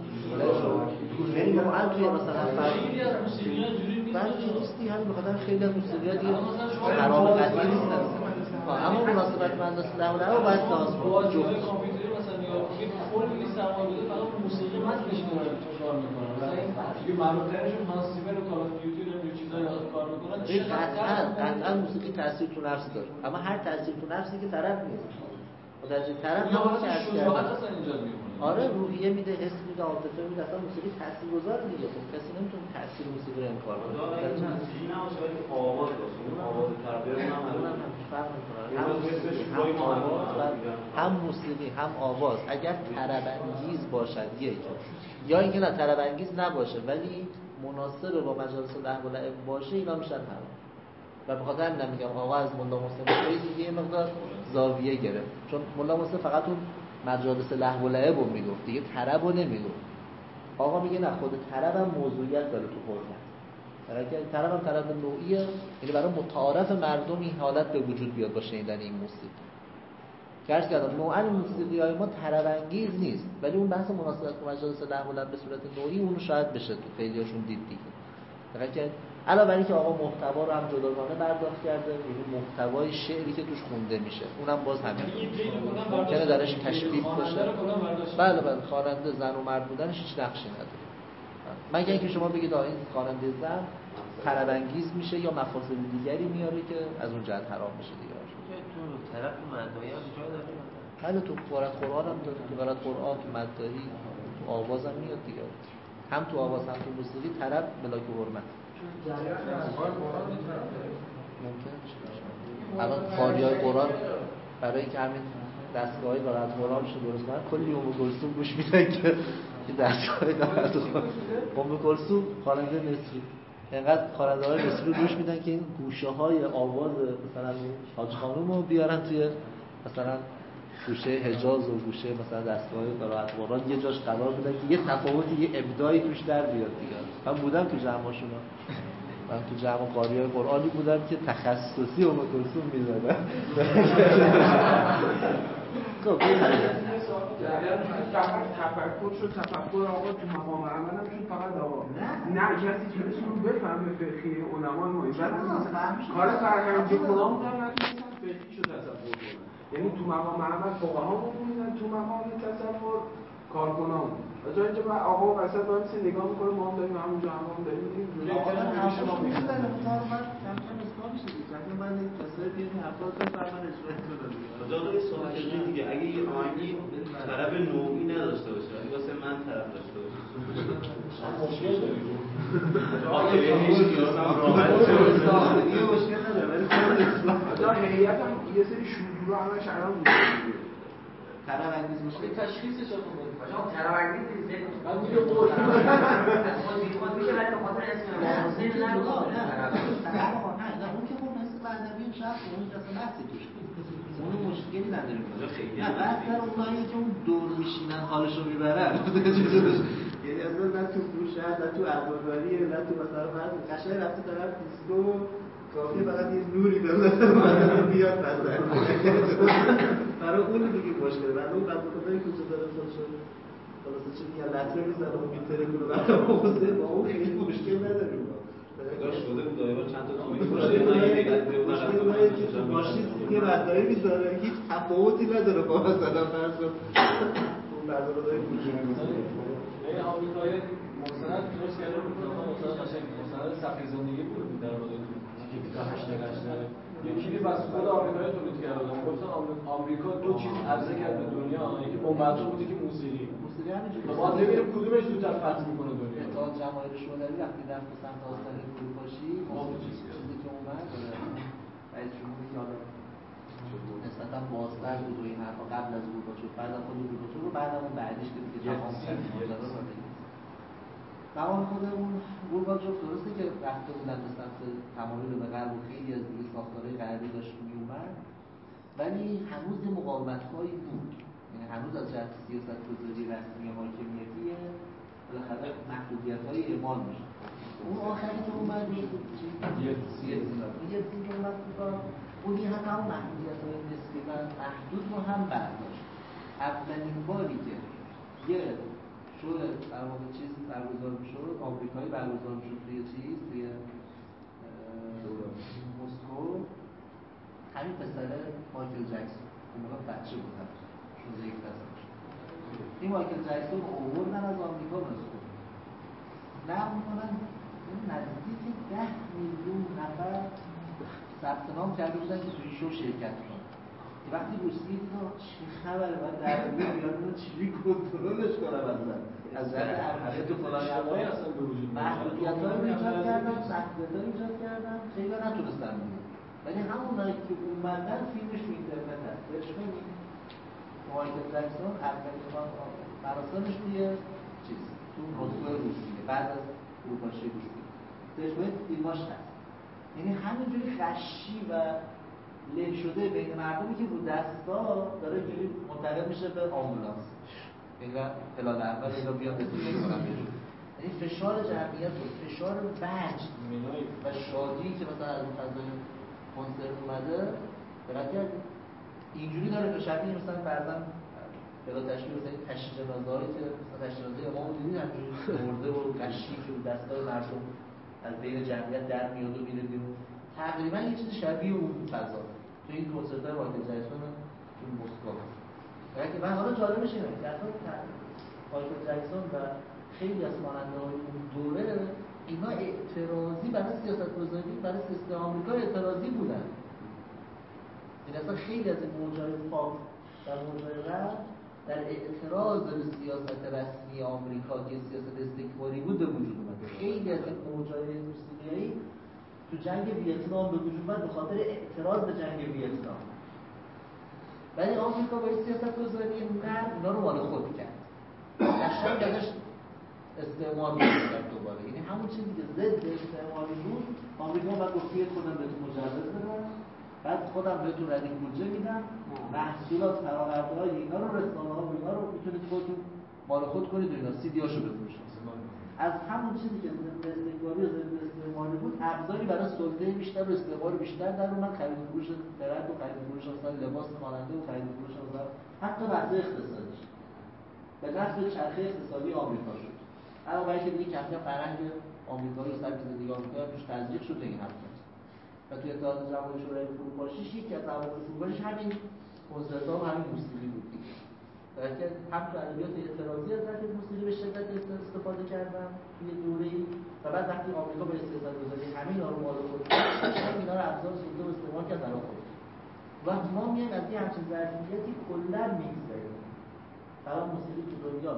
یعنی واقعا توی مثلا خیلی از موسیقی‌ها جوری نیست. بله نیستی، همین بخاطر خیلی از موسیقی‌ها دیگه حرام قطعی نیستن. اما مناسبت مجلس لهو و لعب باید لحاظ با جای کامپیوتری مثلا یا یه کلی سوال بده فقط موسیقی متنش داره کار می‌کنه. مثلا دیگه معروف‌ترش مانسیور و کال اف دیوتی رو یه چیزایی کار می‌کنن. قطعاً موسیقی تاثیر تو نفس داره، اما هر تاثیر تو نفسی که طرف نیست. متوجه طرف همون که از آره روحیه میده، حس میده، عاطفه میده. اصلا موسیقی تاثیرگذاره دیگه. خب کسی نمیتونه تاثیر موسیقی رو انکار کنه. موسیقی نباشه ولی آواز باشه. اون آواز تربیت اونم فرق میکنه. هم موسیقی هم آواز اگر طرب انگیز باشد یک، یا اینکه نه طرب انگیز نباشه ولی مناسب با مجالس لهو و لعب باشه، اینا میشن حرام. و به خاطر همین میگم آقا از مولا محسن فیضی یه مقدار زاویه گرفت، چون مولا محسن فقط اون مجالس لهو و لعب رو میگفت دیگه، طرب رو نمیگفت. آقا میگه نه خود طرب هم موضوعیت داره تو حرمت. برای که طرب هم طرب نوعیه، یعنی برای متعارف مردم این حالت به وجود بیاد با شنیدن این موسیقی. گرچه که نوعاً موسیقی‌های ما طرب انگیز نیست، ولی اون بحث مناسبت با مجالس لهو و لعب به صورت نوعی اون شاید بشه تو خیلیاشون دید دیگه. برای که علاوه بر اینکه آقا محتوا رو هم جداگانه برداشت کرده، یعنی محتوای شعری که توش خونده میشه اونم باز همین ممکنه درش تشبیه باشه. بله خواننده زن و مرد بودنش هیچ نقشی نداره، مگر اینکه شما بگید این خواننده زن طرب انگیز میشه یا مفاسد دیگری میاره که از اون جهت حرام میشه دیگه. تو طرف معنایی هم جا داره. بله تو قرآن هم داره، تو قرآن تو مداحی تو آواز هم میاد دیگه. هم تو آواز هم تو موسیقی طرب ملاک حرمت. ممکن الان قاریای قرآن برای اینکه همین دستگاهی قرائت قرآن شو درست کنن کلی ام کلثوم گوش میدن که این دستگاه قرائت قرآن ام کلثوم خواننده مصری، اینقدر خواننده‌های مصری رو گوش میدن که این گوشه‌های آواز مثلا حاج خانم رو بیارن توی مثلا گوشه حجاز و گوشه مثلا دستگاه قرائت قرآن یه جاش قرار بدن که یه تفاوتی یه ابداعی توش در بیاد دیگه. من بودم تو جمعشون، من تو جمع قاریای قرآنی بودم که تخصصی ام کلثوم می‌زدن. خب تفکر شد، تفکر آقا تو مقام عمل هم شد فقط آقا نه کسی که رو بفهمه فقهی علما ما کار فرهنگی کدام هم نتونستن فقهی شد تصور کنن. یعنی تو مقام عمل فقها می‌بینن، تو مقام تصور کارکنان جای اینجا من آقا وسط دارم سه نگاه میکنه ما هم داریم همونجا هم داریم میگیم آقا من حرفش میشه در اختار من کم اصلاح میشه دیگه چون من این کسایی که این افراد رو فرمان اجرایی کنم جاده سوال کردی دیگه اگه یه آهنگی طرف نوعی نداشته باشه ولی واسه من طرف داشته باشه مشکل داریم آقا یه مشکل نداره ولی خود اصلاح جا هیئت هم یه سری شروع رو همش الان بوده طرف انگیز میشه تشخیصش رو کنید شما طرف‌بندی دید من میگم بود اصلا بیخود میشه ولی به خاطر اسم حسین نگفتم نه اون که خب مثل بعدوی شخص اون اصلا بحثی توش اون مشکلی نداریم نه بعد در اونایی که اون دور میشینن حالشو میبرن یعنی اصلا نه تو شهر نه تو عبدالباری نه تو مثلا فرض قشنگ رفته طرف دیسکو کافیه فقط یه نوری بزنه بیاد بزنه برای اون دیگه مشکله برای اون بنده خدایی که چه داره خودشو خلاصه چه میگن لطمه میزنه و میتره کنه برای موزه با اون خیلی مشکل نداریم داشت شده بود دایما چند تا توییت مشکل داره که تو ماشین یه مدایی میذاره هیچ تفاوتی نداره با مثلا فرض کن اون بردارهای کوچولو این آمریکایی مستند درست کرده بود مستند قشنگ مستند صفحه زندگی بود در مورد که 88 یکی بس خود آمریکایی تولید کرده بود گفتن آمریکا دو چیز عرضه کرد به دنیا یکی بمباتو بود که موسیقی همینجوری ما ببینیم کدومش زودتر فتح میکنه دنیا تا جماهیر شوروی وقتی رفت به سمت آستانه فروپاشی چیزی که اومد رئیس جمهوری یالا نسبتا بازتر بود و این حرفا قبل از گورباچوف بعد از خود گورباچوف و بعد اون بعدش که دیگه تمام شد ماجرا رو تمام خود اون گورباچوف درسته که رفته بودن به سمت تمایل به غرب و خیلی از دیگه ساختارهای غربی داشت میومد ولی هنوز یه مقاومت‌هایی بود یعنی هنوز از جهت سیاست‌گذاری رسمی حاکمیتی بالاخره محدودیت‌های اعمال میشه اون آخری که اومد یه چیزی که اومد اون یه هم محدودیت‌های نسبیاً محدود رو هم برداشت اولین باری که یه شو در واقع چیز برگزار میشد آمریکایی برگزار میشد توی چیز توی مسکو همین پسر مایکل جکسون اون موقع بچه بود هم 16 سالش این مایکل جکسون رو آوردن از آمریکا مسکو نقل میکنن نزدیک 10 میلیون نفر ثبت نام کرده بودن که توی شو شرکت کنن که وقتی روسیه دیدن چه خبره باید در بیان رو چجوری کنترلش کنم از جهت امنیت و فلان اشتباهی اصلا به وجود محدودیت‌هایی رو ایجاد کردن سختگیری‌هایی ایجاد کردن خیلی نتونستن بگیرن ولی همونایی که اومدن فیلمش تو اینترنت هست بهش کنید مایکل جکسون اولین مراسمش توی چیز تو مسکو روسیه بعد از فروپاشی روسیه بهش کنید فیلماش هست یعنی همینجوری خشی و له شده بین مردمی که رو دستا داره اینجوری منتقل میشه به آمبولانس یعنی فلان اول اینا بیان رسیدگی کنن بیرون یعنی فشار جمعیت و فشار وجد و شادی که مثلا از اون فضای کنسرت اومده دقت کردید اینجوری داره به شکلی مثلا بعضا بلا تشکیل مثلا تشییع جنازه‌ای که مثلا تشییع جنازه امام دیدید همینجوری مرده و قشی شد دستای مردم از بین جمعیت در میاد و میره بیرون تقریبا یه چیز شبیه اون فضا تو این کنسرت‌های مایکل جکسون تو مسکو و حالا جالبش اینه که اصلا مایکل جکسون و خیلی از خواننده‌های اون دوره اینا اعتراضی برای سیاست‌گذاری برای سیستم آمریکا اعتراضی بودن این اصلا خیلی از این موجای پاپ و موجای رپ در اعتراض به سیاست رسمی آمریکا که سیاست استکباری بود به وجود اومد خیلی از این موجای موسیقیایی تو جنگ ویتنام به وجود اومد به خاطر اعتراض به جنگ ویتنام ولی آمریکا با این سیاست‌گذاری نرم اینا رو مال خود کرد قشنگ ازش استعمار کرد دوباره یعنی همون چیزی که ضد استعماری بود آمریکا بعد گفت خودم بهتون مجوز بدم بعد خودم بهتون ردیف بودجه میدم محصولات فراورده اینا رو رسانه‌ها و اینا رو میتونید خودتون مال خود کنید و اینا سیدیاشو بفروشید از همون چیزی که ضد استکباری و ضد استعماری بود ابزاری برای سلطه بیشتر و استعمار بیشتر در اومد خرید و فروش خرد و خرید و فروش مثلا لباس خواننده و خرید و فروش مثلا حتی بحث اقتصادی به نفع چرخه اقتصادی آمریکا شد علاوه اینکه دیگه کم کم فرهنگ آمریکایی و سبک زندگی آمریکایی توش تزریق شد این حرف و توی اتحاد جماهیر شوروی فروپاشیش یکی از عوامل فروپاشیش همین کنسرت‌ها و همین موسیقی بود دیگه که هم تو ادبیات اعتراضی از ظرفیت موسیقی به شدت استفاده کردن توی دوره‌ای و بعد وقتی آمریکا با سیاست‌گذاری همه اینا رو مال خود کرد، اینا رو ابزار سوده و استعمال کرد برای خود. و ما میایم از این همچین ظرفیتی کلاً می‌گذریم. برای موسیقی تو دنیا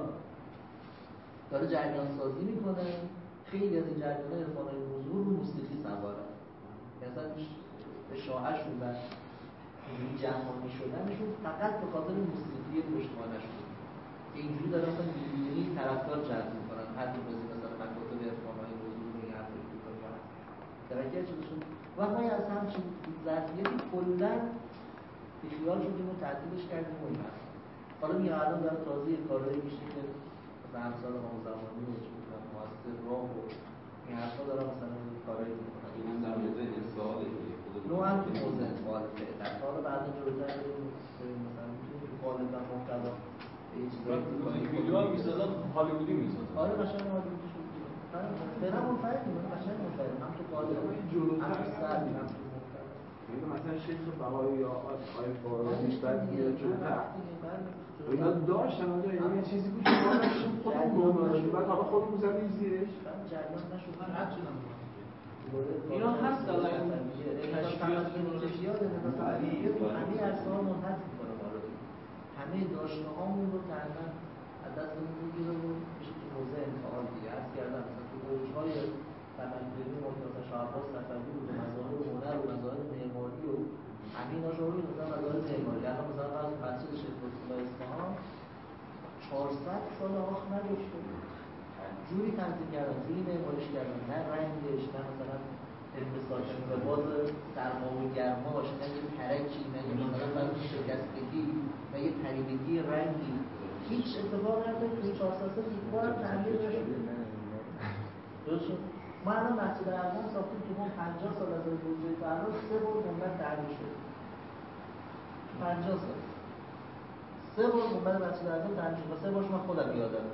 داره جریان سازی میکنه، خیلی از این جریان‌های عرفانی حضور رو موسیقی سواره. مثلا اشاعه‌شون و جهانی شدنشون فقط به خاطر موسیقی پشتوانه‌شون که اینجوری داره مثلا میلیونی طرفدار جذب میکنن. هر کدوم مثلا مکاتب عرفانی حضور رو این حرفی که دارن درکه چیزشون و ما از همچین ظرفیتی کلاً بیخیال شدیم و تعطیلش کردیم و این حرف. حالا میگم الان داره تازه کارهایی میشه که مثلا همسال همزمانی و مؤثر راه و این حرفا دارن مثلا کارهایی میکنن. اینم در مورد انسان نوعاً تو موضوع مخالفه در حال بعد جلوتر بریم مثلا میتونیم تو قالب و محتوا یه چیزایی موزیک ویدیو هم میسازن هالیوودی میسازن. آره قشنگ هالیوودی شد دیگه. فعلا منفرد میمونه قشنگ منفرد هم تو قالب جلوتر هم تو سر هم تو محتوا. یعنی مثلا شیخ بهایی یا آقای فارابی بعد میاد جلوتر اینا داشتن اونجا یعنی یه چیزی بود که ما داشتیم خودمون گم بعد حالا خودمون زدیم زیرش جریان نشد. من رد شدم اینا هست الان کشفیات زیاد نظامیه تو همه عرصه‌ها منحصر می‌کنه ما رو. همه داشته‌هامون رو تقریباً از دستمون می‌گیره و میشه تو حوزه انفعال دیگه. عرض کردم مثلا تو اوج‌های تمدنی ما مثلا شاه عباس صفوی و مظاهر هنر و مظاهر معماری و همه اینا رو مثلا مظاهر معماری الان مثلا از مسجد شیخ رسول اصفهان 400 سال آخ نداشته. جوری تنظیم کردن، جوری معماریش کردن، نه رنگش، نه مثلا انبساط انضباط سرما و گرماش، نه یه ترکی، نه یه مثلا شکستگی، نه یه پریدگی رنگی، هیچ اتفاق نیفتاد. توی 400 سال یک بار تعمیر نشده. درست شد؟ ما الان مسجد اعظم ساختیم تو اون 50 سال از بودجه فردا 3 بار گنبد تعمیر شده. 50 سال 3 بار گنبد مسجد اعظم تعمیر شده. 3 بارش من خودم یادمه.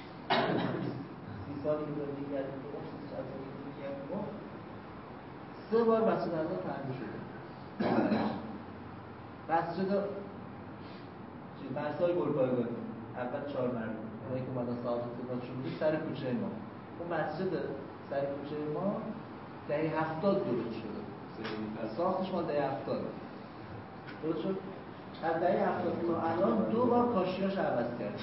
30 سالی که زندگی کردیم تو اون 30 سالی که زندگی کردیم 3 بار مسجد اعظم تعمیر شده. مسجد مرسای گلپایگانی اول 4 مردم اونایی که اومدن ساعت خدمتشون بود سر کوچه ما. اون مسجد سر کوچه ما دهه 70 درست شده. ساختش مال دهه 70 درست شد. از دهه 70 تا الان 2 بار کاشیاش عوض کرد.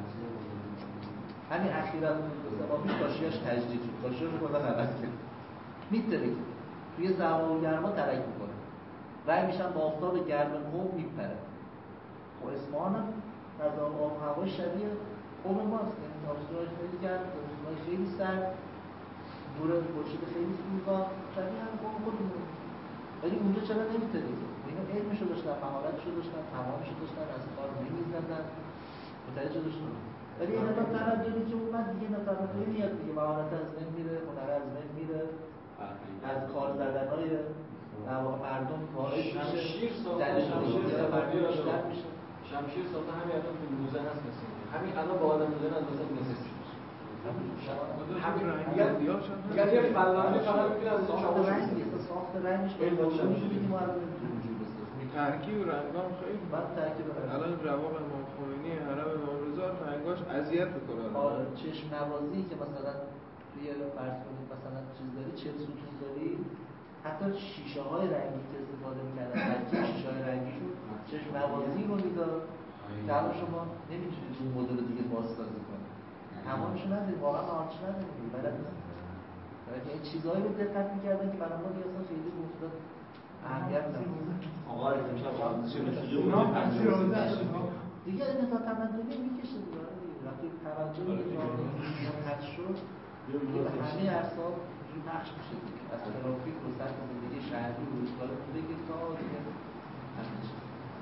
همین اخیراً پیش کاشیاش تجدید شد. کاشیاش رو کلا عوض کرد. میتره توی زمان و گرما ترک میکنه. رنگ میشن با آفتاب گرم قوم میپره. خب اصفهان هم از آب و هوای شبیه قوم ماست. یعنی تابستونش خیلی گرم، تابستونش خیلی سرد، دور خورشید خیلی سوزان، شبیه هم قوم خودمون. ولی اونجا چرا نمیترید؟ اینا علمشو داشتن، مهارتشو داشتن، توانشو داشتن، از کار نمیزدن. متوجه شدن. ولی این نظام تمدنی که اومد دیگه تمدنی میاد دیگه، مهارت از بین میره، هنر از بین میره، از کار زدن‌های مردم خارج میشه، شمشیر مردم بیشتر میشه. شمشیر ساخته همین الان تو موزه هست مثلا. همین الان با آدم بودن از واسه نصف شد. همین میگن یه فلانی فقط میتونه از ساخت رنگش خیلی باشه. ما الان نمیتونیم بسازیم. ترکیب رنگام خیلی بعد ترکیب الان جواب امام خمینی حرم امام رضا رنگاش اذیت میکنه. آره چشم نوازی که مثلا توی فرض کنید مثلا چیز داری 40 ستون داری، حتی شیشه های رنگی که استفاده می‌کردن ترکیب شیشه های رنگیشون چشم نوازی رو میداد که الان شما نمیتونید اون مدل دیگه بازسازی کنید. تمامشو ندارید، واقعا آنچه ندارید. بلد نیست. این چیزایی رو دقت می‌کردن که برای ما دیگه اصلا خیلی گفتن اهمیت نداره. آقا امشب آموزش رسیده بود. دیگه این تا تمدنی میکشه دیگه. وقتی تمدنی جامعه منحط شد دیگه به همه عرصه‌ها جور پخش میشه دیگه. از ترافیک و سطح زندگی شهری و روزگار رو بگیر تا دیگه همه چیز.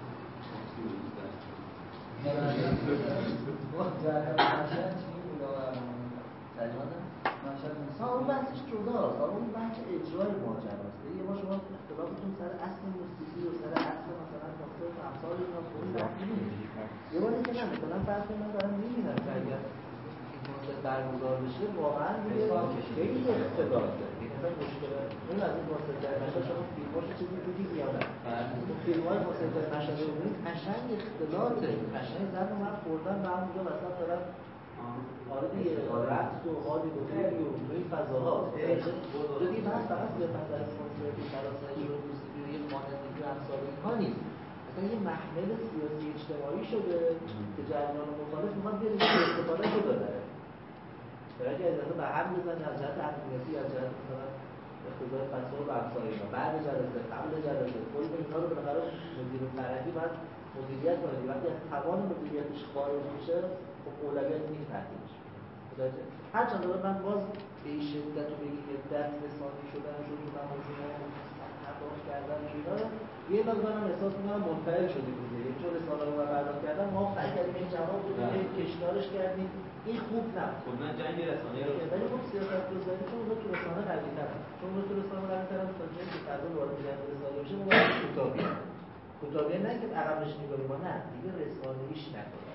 اون بحثش جداست. اون بحث اجرای ماجراست. یه ما شما اختلافتون سر اصل موسیقی و سر اصل مثلا نقطه امثال اینا خیلی بحثی نیست. یه باری که نه مثلا فرض من دارم می‌بینم که اگر این کنسرت برگزار بشه واقعا دیگه خیلی اختلاف داره. مثلا مشکل اون از این واسطه نشه شما فیلم‌هاش چیزی دیدید یا نه؟ فیلم‌های واسطه نشه رو ببینید قشنگ اختلاطه، قشنگ زن و مرد خوردن به هم اونجا مثلا دارن آره دیگه رقص و حالی و خیلی و این فضاها دیگه بحث فقط صرفت از کنسرت فراسایش و موسیقی و یه خوانندگی و امثال اینها نیست. مثلا یه محمل سیاسی اجتماعی شده که جریان مخالف میخواد بیاد این استفاده رو ببره. برای که از به هم بزنه از جهت امنیتی، از جهت مثلا اقتضای فساد و امثال اینا. بعد جلسه، قبل جلسه، کل اینا رو بالاخره مدیر فرهنگی باید مدیریت کنه. وقتی از توان مدیریتش خارج میشه، خب اولویت نیست تحتیلش. هرچند داره من باز به این شدت و به این عدت رسانی شدن شد و موضوع پرداخت کردن شده یه مقدارم احساس میکنم منفعل شدیم دیگه. چون رسانه رو پرداخت کردن ما سعی کردیم این جواب بدیم، کشدارش کردیم، این خوب نبود. خب من جنگ رسانه رو ولی خب سیاست‌گذاری چون اون تو رسانه قوی‌تره. چون اون تو رسانه قوی‌تره تا جایی که فضا وارد جنگ رسانه بشه ما باید کوتاهی نه که عقب نشینی کنیم، ما نه دیگه رسانه‌ایش نکنیم.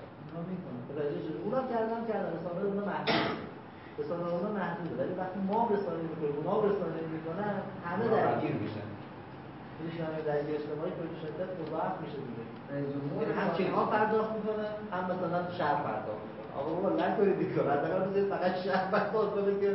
اونا کردن رسانه اونا محدوده ولی وقتی ما رسانه میکنن همه درگیر میشن. این شامل درگیر اجتماعی به شدت مضاعف میشه دیگه. هم کیها پرداخت میکنه هم مثلا شهر پرداخت میکنه. آقا بابا نکنید دیگه. حداقل بذارید فقط شهر پرداخت کنه که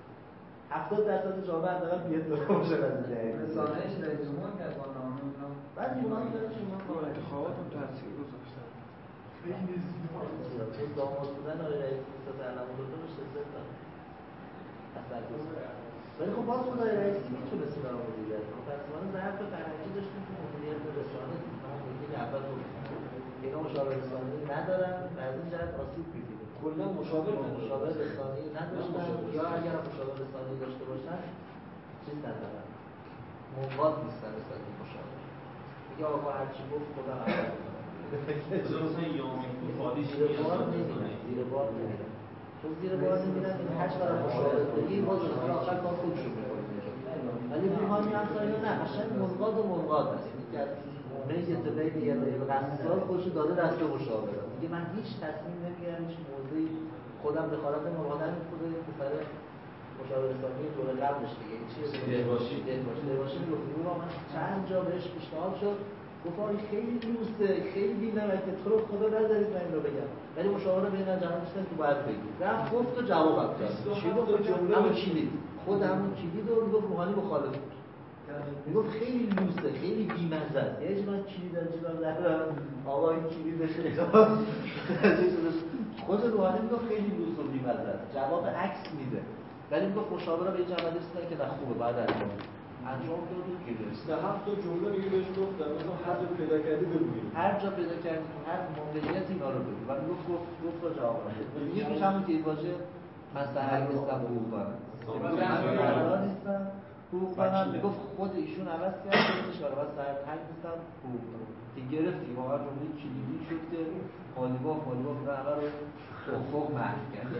70% جامعه حداقل بیاد باشه از این رسانه‌اش رئیس جمهور که با نامه اونا بعد اونا میذارن انتخابات هم تاثیر گذاشتن. خیلی زیاد. چون داماد بودن آقای رئیس سیاست علم داده باشه زدن. اصلا ولی خب باز خدای رئیسی میتونست اینا رو مدیریت کنه. متأسفانه ضعف فرهنگی داشتیم که مدیریت رسانه دیگه اول بود. اینا مشاور رسانه‌ای ندارن و از این جهت آسیب می‌بینه. کلا مشاور رسانه‌ای نداشتن یا اگر مشاور رسانه‌ای داشته باشن چیز ندارن. منقاد نیستن رسانه مشاور. میگه آقا هر چی گفت خودم عمل می‌کنم. مثلا یومی فادی زیر بار نمیرن. چون زیر بار نمیرن این هشت برای مشاور بگی باز رسانه آخر کار خودشون می‌کنه. ولی روحانی همسایه نه قشنگ منقاد است. میگه میت بین یه قصال خودشو داده دست مشاوره. میگه من هیچ تصمیم نمیگیرم، هیچ موضوعی خودم دخالت نمی‌کنم. خود پسر مشاور رسانه‌ای دوره قبلش دیگه چیه دهباشی گفت اون من چند جا بهش پیشنهاد شد گفت خیلی دوسته خیلی بی‌نمکه تو رو خدا نذارید من اینو بگم ولی مشاوره بین جمع شدن تو باید بگی رفت گفت و جواب داد چی گفت همون کلید خود همون کلید رو میگفت روحانی مخالف بود میگفت خیلی لوسه خیلی بی‌مزه است یه جمع کلید از جیبم در آقا این کلیدش خود روحانی میگفت خیلی لوس و بی‌مزه است جواب عکس میده ولی میگفت مشاوره به این جمع رسیدن که نه خوبه بعد انجام داد و گیره 37 تا جمله دیگه بهش گفتم مثلا هر جا پیدا کردی بگویید هر جا پیدا کردی هر موقعیت اینا رو بگو و گفت و جواب داد یه میشه همون که باشه من سهر نیستم حقوق کنم من نیستم حقوق کنم میگفت خود ایشون عوض کرد خودش برای من سهر هنگ نیستم حقوق کنم که گرفتی واقعا جمله کلیدی شد که مالیباف اینا همه رو توفق محل کرد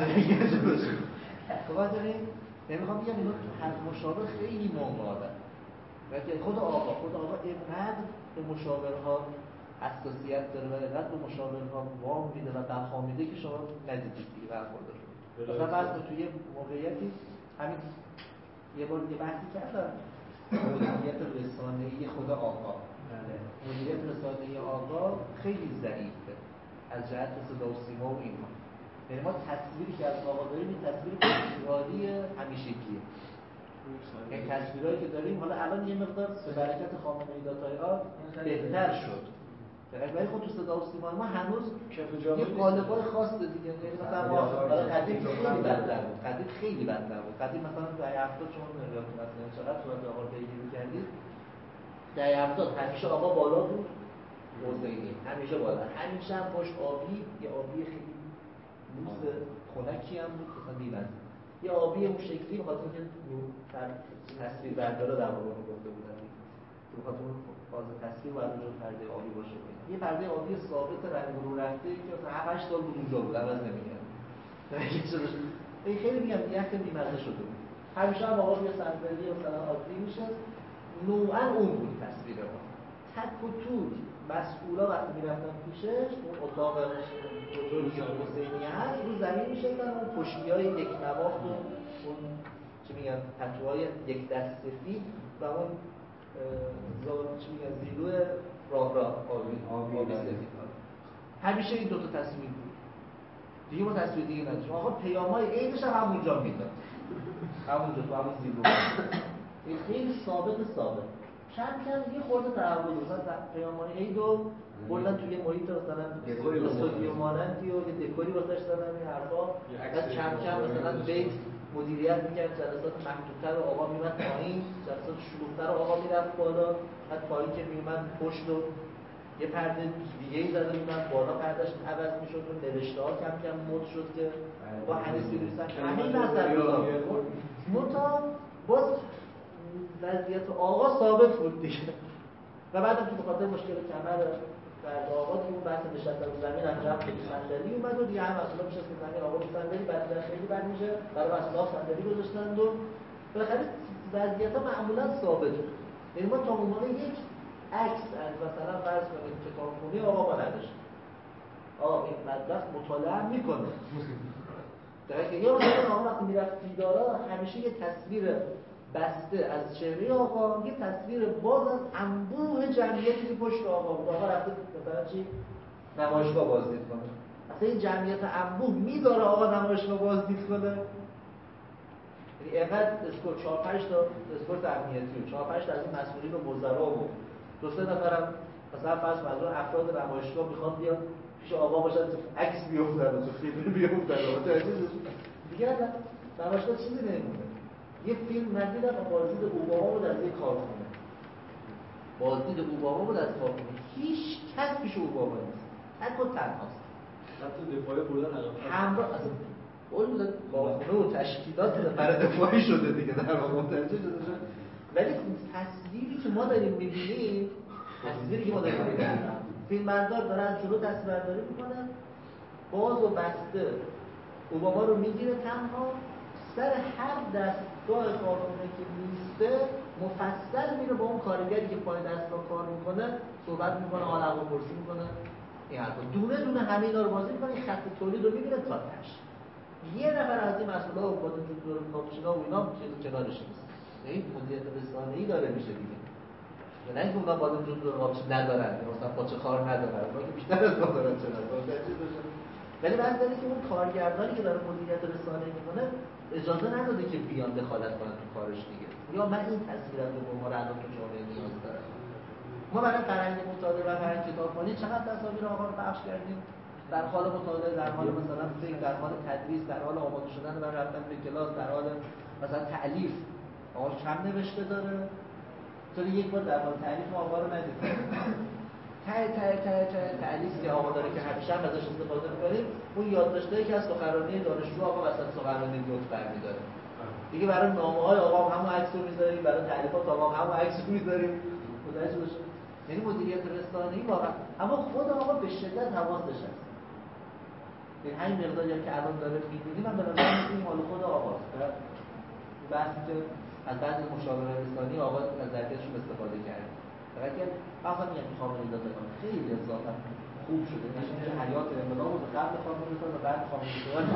خواهد داریم نمیخوام بگم اینا هر مشاور خیلی منقادن ولی خود آقا اینقدر به مشاورها حساسیت داره و اینقدر به مشاورها وام میده و بها میده که شما ندیدید دیگه برخورده شد مثلا فرض کن توی موقعیتی همین یه بار دیگه بحثی کردم مدیریت رسانه‌ای خود آقا مدیریت رسانه‌ای آقا خیلی ضعیفه از جهت صدا و سیما و اینها یعنی ما تصویری که از آقا داریم این تصویر پیشنهادی همیشگیه این تصویرهایی که داریم حالا الان یه مقدار به برکت خامنه‌ای داتای‌ها بهتر شد ولی خب تو صدا و سیما ما هنوز یه قالب‌های خاصه دیگه یعنی مثلا ما قدیم خیلی بدتر بود قدیم مثلا دهه 70 شما نمی‌دونم مثلا چقدر صورت آقا پیگیری می‌کردید دهه 70 همیشه آقا بالا بود حسینی همیشه بالا همیشه هم پشت آبی یه آبی خیلی لوس خنکی هم بود مثلا بی‌مزه یه آبی اون شکلی بخاطر که تصویر بردارا در واقع گفته بودن که بخاطر اون فاز تصویر باید اونجا پرده آبی باشه یه پرده آبی ثابت رنگ رو رفته که مثلا 7-8 سال بود اونجا بود عوض نمی‌کرد این خیلی میگم یه خیلی بی‌مزه شده بود همیشه هم آقا یه صندلی مثلا عادی میشه نوعاً اون بود تصویر ما تک و توک مسئولا وقتی میرفتن پیشش اون اتاق بزرگی حسینی هست رو زمین میشستن اون پشتی‌های یک نواخت و اون چی میگن پتوهای یک دست سفید و اون چی میگن زیلو راه آبی سفید. همیشه این دو تا تصویر بود. دیگه ما تصویر دیگه نداشتیم. آقا پیام‌های عیدش هم همونجا میداد. همونجا تو همون زیلو. این خیلی ثابت. کم یه خورده تحول مثلا پیام‌های عیدو بردن توی محیط مثلا استودیو مانندی و یه دکوری واسش زدن این حرفا. بعد کم مثلا بیت مدیریت می‌کرد، جلسات محدودتر آقا میومد پایین، جلسات شلوغ‌تر آقا میرفت بالا، بعد پایین که میومد پشت و یه پرده دیگه‌ای زده بودن، بالا پردهش عوض می‌شد و نوشته‌ها کم مد شد که با حدیث بنویسن. همین نظر بود. منتها باز وضعیت آقا ثابت بود دیگه. و بعدم که به خاطر مشکل کمر فرد آقا که اون بحث نشستن رو زمین انجام خیلی صندلی اومد و دیگه هم اصلا میشست که زمین آقا رو صندلی بعد خیلی بد میشه برای اصلا صندلی گذاشتند و بالاخره وضعیت ها معمولا ثابت بود. یعنی ما تا اون موقع یک عکس از مثلا فرض کنید کتابخونی آقا ما نداشتیم. آقا این مدرس مطالعه میکنه. در حالی که یا مثلا آقا وقتی میرفت دیدارا همیشه یه تصویر بسته از چهره آقا، یه تصویر باز از انبوه جمعیتی که پشت آقا بود. آقا رفته مثلا چی؟ نمایشگاه بازدید کنه. اصلا این جمعیت انبوه میذاره آقا نمایشگاه بازدید کنه. یعنی اینقدر اسکورت 4-5 تا اسکورت امنیتی و 4-5 تا از این مسئولین و وزرا و 2-3 نفرم مثلا فرض کنید افراد نمایشگاه میخواد بیاد پیش آقا باشن عکس بیفتن و تو فیلم بیفتن و دیگه نمایشگاه چیزی نمیمونه. یه فیلم ندیدم بازدید اوباما بود از یک کارخونه. بازدید اوباما بود از کارخونه. هیچ کس پیش اوباما نیست. تک و تنهاست. حتی دفاعی بودن همراه اصلا اون کارخونه و تشکیلات برای دفاعی شده دیگه در واقع متوجه شده. ولی تصویری که ما داریم می‌بینیم، فیلمبردار داره از جلو تصویربرداری می‌کنه، باز و بسته اوباما رو می‌گیره تنها، سر هر دستگاه کارخونه که میسته مفصل میره با اون کارگری که پای دستگاه کار میکنه صحبت میکنه، حال احوالپرسی میکنه. این حرفا دونه دونه همه اینا رو بازی میکنه. این خط تولید رو میبینه تا تهش. یه نفر از این مسئولا و خودمون دور کاپوچینو و اینا کنارش نیست. این مدیریت رسانه‌ای داره میشه دیگه. نه اینکه اونا با وجود دور کاپوچینو ندارن، مثلا پاچه خار ندارن، اونا که بیشتر از ما دارن چرا. ولی بعد داره که اون کارگردانی که داره مدیریت رسانه‌ای میکنه اجازه نداده که بیان دخالت کنن تو کارش دیگه. یا من این تصویرات رو ما رو الان تو جامعه نیاز دارم. ما برای فرهنگ مطالعه و فرهنگ کتابخوانی چقدر تصاویر آقا رو پخش کردیم؟ در حال مطالعه، در حال مثلا فکر، در حال تدریس، در حال آماده شدن برای رفتن به کلاس، در حال مثلا تألیف. آقا کم نوشته داره. تو یک بار در حال تألیف آقا رو ندید. تعلیف که آقا داره که همیشه هم ازش استفاده می‌کنیم، اون یادداشتایی که از سخنرانی دانشجو آقا وسط سخنرانی لطف برمی‌داره. دیگه برای نامه‌های آقا همون عکس رو می‌ذاریم، برای تعلیفات آقا همون عکس رو می‌ذاریم. متوجه بشید. یعنی مدیریت رسانه‌ای واقعا، اما خود آقا به شدت حواسش هست. این همین مقداری که الان داره می‌بینیم من به نظر میاد مال خود آقاست. بحثی که از بعضی مشاوران رسانه‌ای آقا از ظرفیتشون استفاده کرده. فقط که آخر میگم خامنه‌ای داده خیلی اضافه خوب شده. میشه حیات انقلاب رو قبل خامنه‌ای و بعد خامنه‌ای شدن.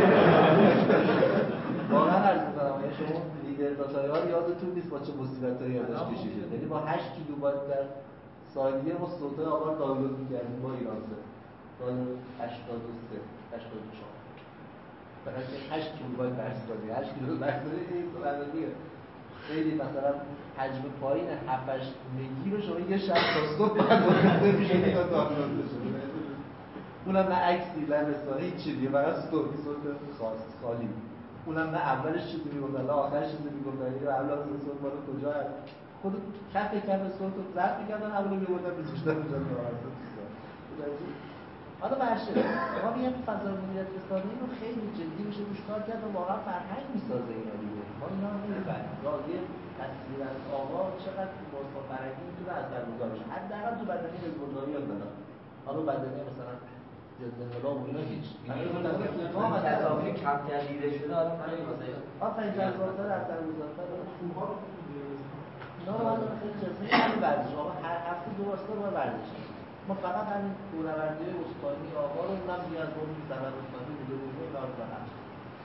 واقعا عرض می‌کنم شما لیدر داتایار یادتون نیست با چه مصیبتایی ازش کشیدید. یعنی با 8 کیلوبایت در ثانیه ما صوتای آقا رو دانلود می‌کردیم با ایرانسه. سال 83 84. فقط 8 کیلوبایت در ثانیه 8 کیلوبایت در ثانیه خیلی مثلا حجم پایین 7-8 مگی رو شما یه شب تا صبح بعد واسه میشه اینا دانلود بشه. اونم نه عکسی نه رسانه هیچ چیزی، فقط صوت خالی. اونم نه اولش چیزی میگفت نه آخرش چیزی میگفت. این اولاد صوت بالا کجا هست؟ خود کف صوت رو ضبط می‌کردن اولو می‌بردن می‌ذاشتن اونجا راحت. حالا برشه ما میگم فضای مدیریت رسانه‌ای رو خیلی جدی میشه روش کار کرد و واقعا فرهنگ می‌سازه اینا دیگه. ما اینا رو نمی‌فهمیم. یه تصویر از آقا چقدر تو بازها فرهنگی میتونه اثرگذار باشه. حداقل تو بدنه حزب‌اللهی یاد دادن. حالا بدنه مثلا ضد انقلاب و اینا هیچ. ما تصاویر کم دیده شده حالا همین واسه آفرین جذاب‌تر اثرگذارتر خوبا رو نه حالا خیلی جزئی همین ورزش آقا هر هفته 2 بار ورزش. ما فقط همین دوره‌وردی استانی آقا رو اونم دیگه از اون زبان استانی بوده اینا رو فقط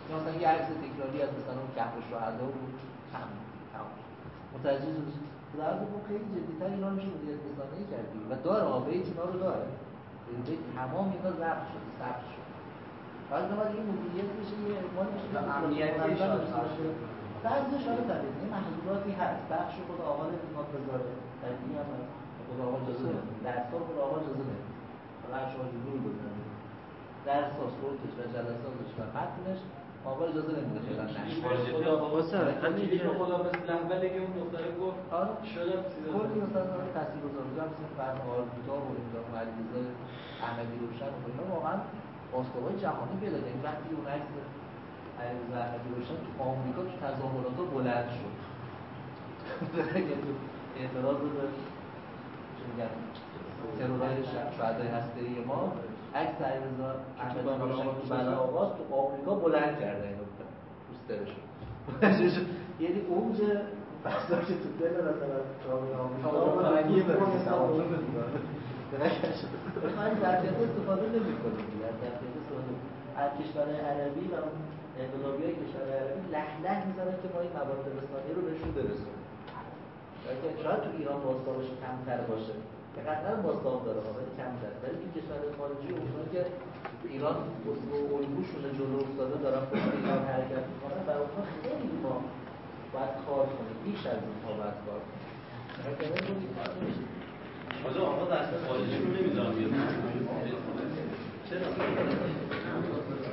یا مثلا یه عکس تکراری از مثلا اون کهف شهدا بود تمام متوجه شدید در واقع خیلی جدی‌تر اینا میشه مدیریت رسانه‌ای کردی و داره بیت اینا رو داره بیت تمام اینا ضبط شده ثبت شده بعد نماد این مدیریت بشه یه اقبال بشه امنیتی شاید بعضیش حالا طبیعی یه محدوداتی هست بخش خود آقا نمیخواد بذاره طبیعی هم هست خود آقا اجازه نمیده درس‌ها خود آقا اجازه نمیده حالا هر شما جلوی بزنید درس صوتش و جلساتش و متنش آقا اجازه نمیده فعلا نشه خدا واسه همین که خدا مثل اول که اون دختره گفت شده چیزا کلی مثلا تاثیرگذار بودن مثل فرمان آرزوتا و اینجا علیرضا احمدی روشن و اینا واقعا بازتابای جهانی پیدا کرد وقتی اون عکس علیرضا احمدی روشن تو آمریکا تو تظاهرات بلند شد که تو اعتراض به چی میگن ترورهای شهدای هسته‌ای ما عکس علیرضا احمدی روشن تو بلا آغاز تو آمریکا بلند کرده اینو پوسترشون یعنی اونج بحثا که تو دل مثلا جامعه آمریکا فرنگی برسه توجه می‌کنه من در واقع استفاده نمی‌کنم در واقع استفاده از کشورهای عربی و اون انقلابیای کشورهای عربی لح می‌زنن که ما این مواد رسانه‌ای رو بهشون برسونیم شاید تو ایران باستابش کمتر باشه قطعا باستاب داره ولی کمتر ولی تو کشورهای خارجی اونایی که ایران الگوشون جلو افتاده دارن پشت ایران حرکت می‌کنن برای اونها خیلی ما باید کار کنیم بیش از اینها باید کار کنیم آقا دست خارجی رو نمیذارم بیاد چرا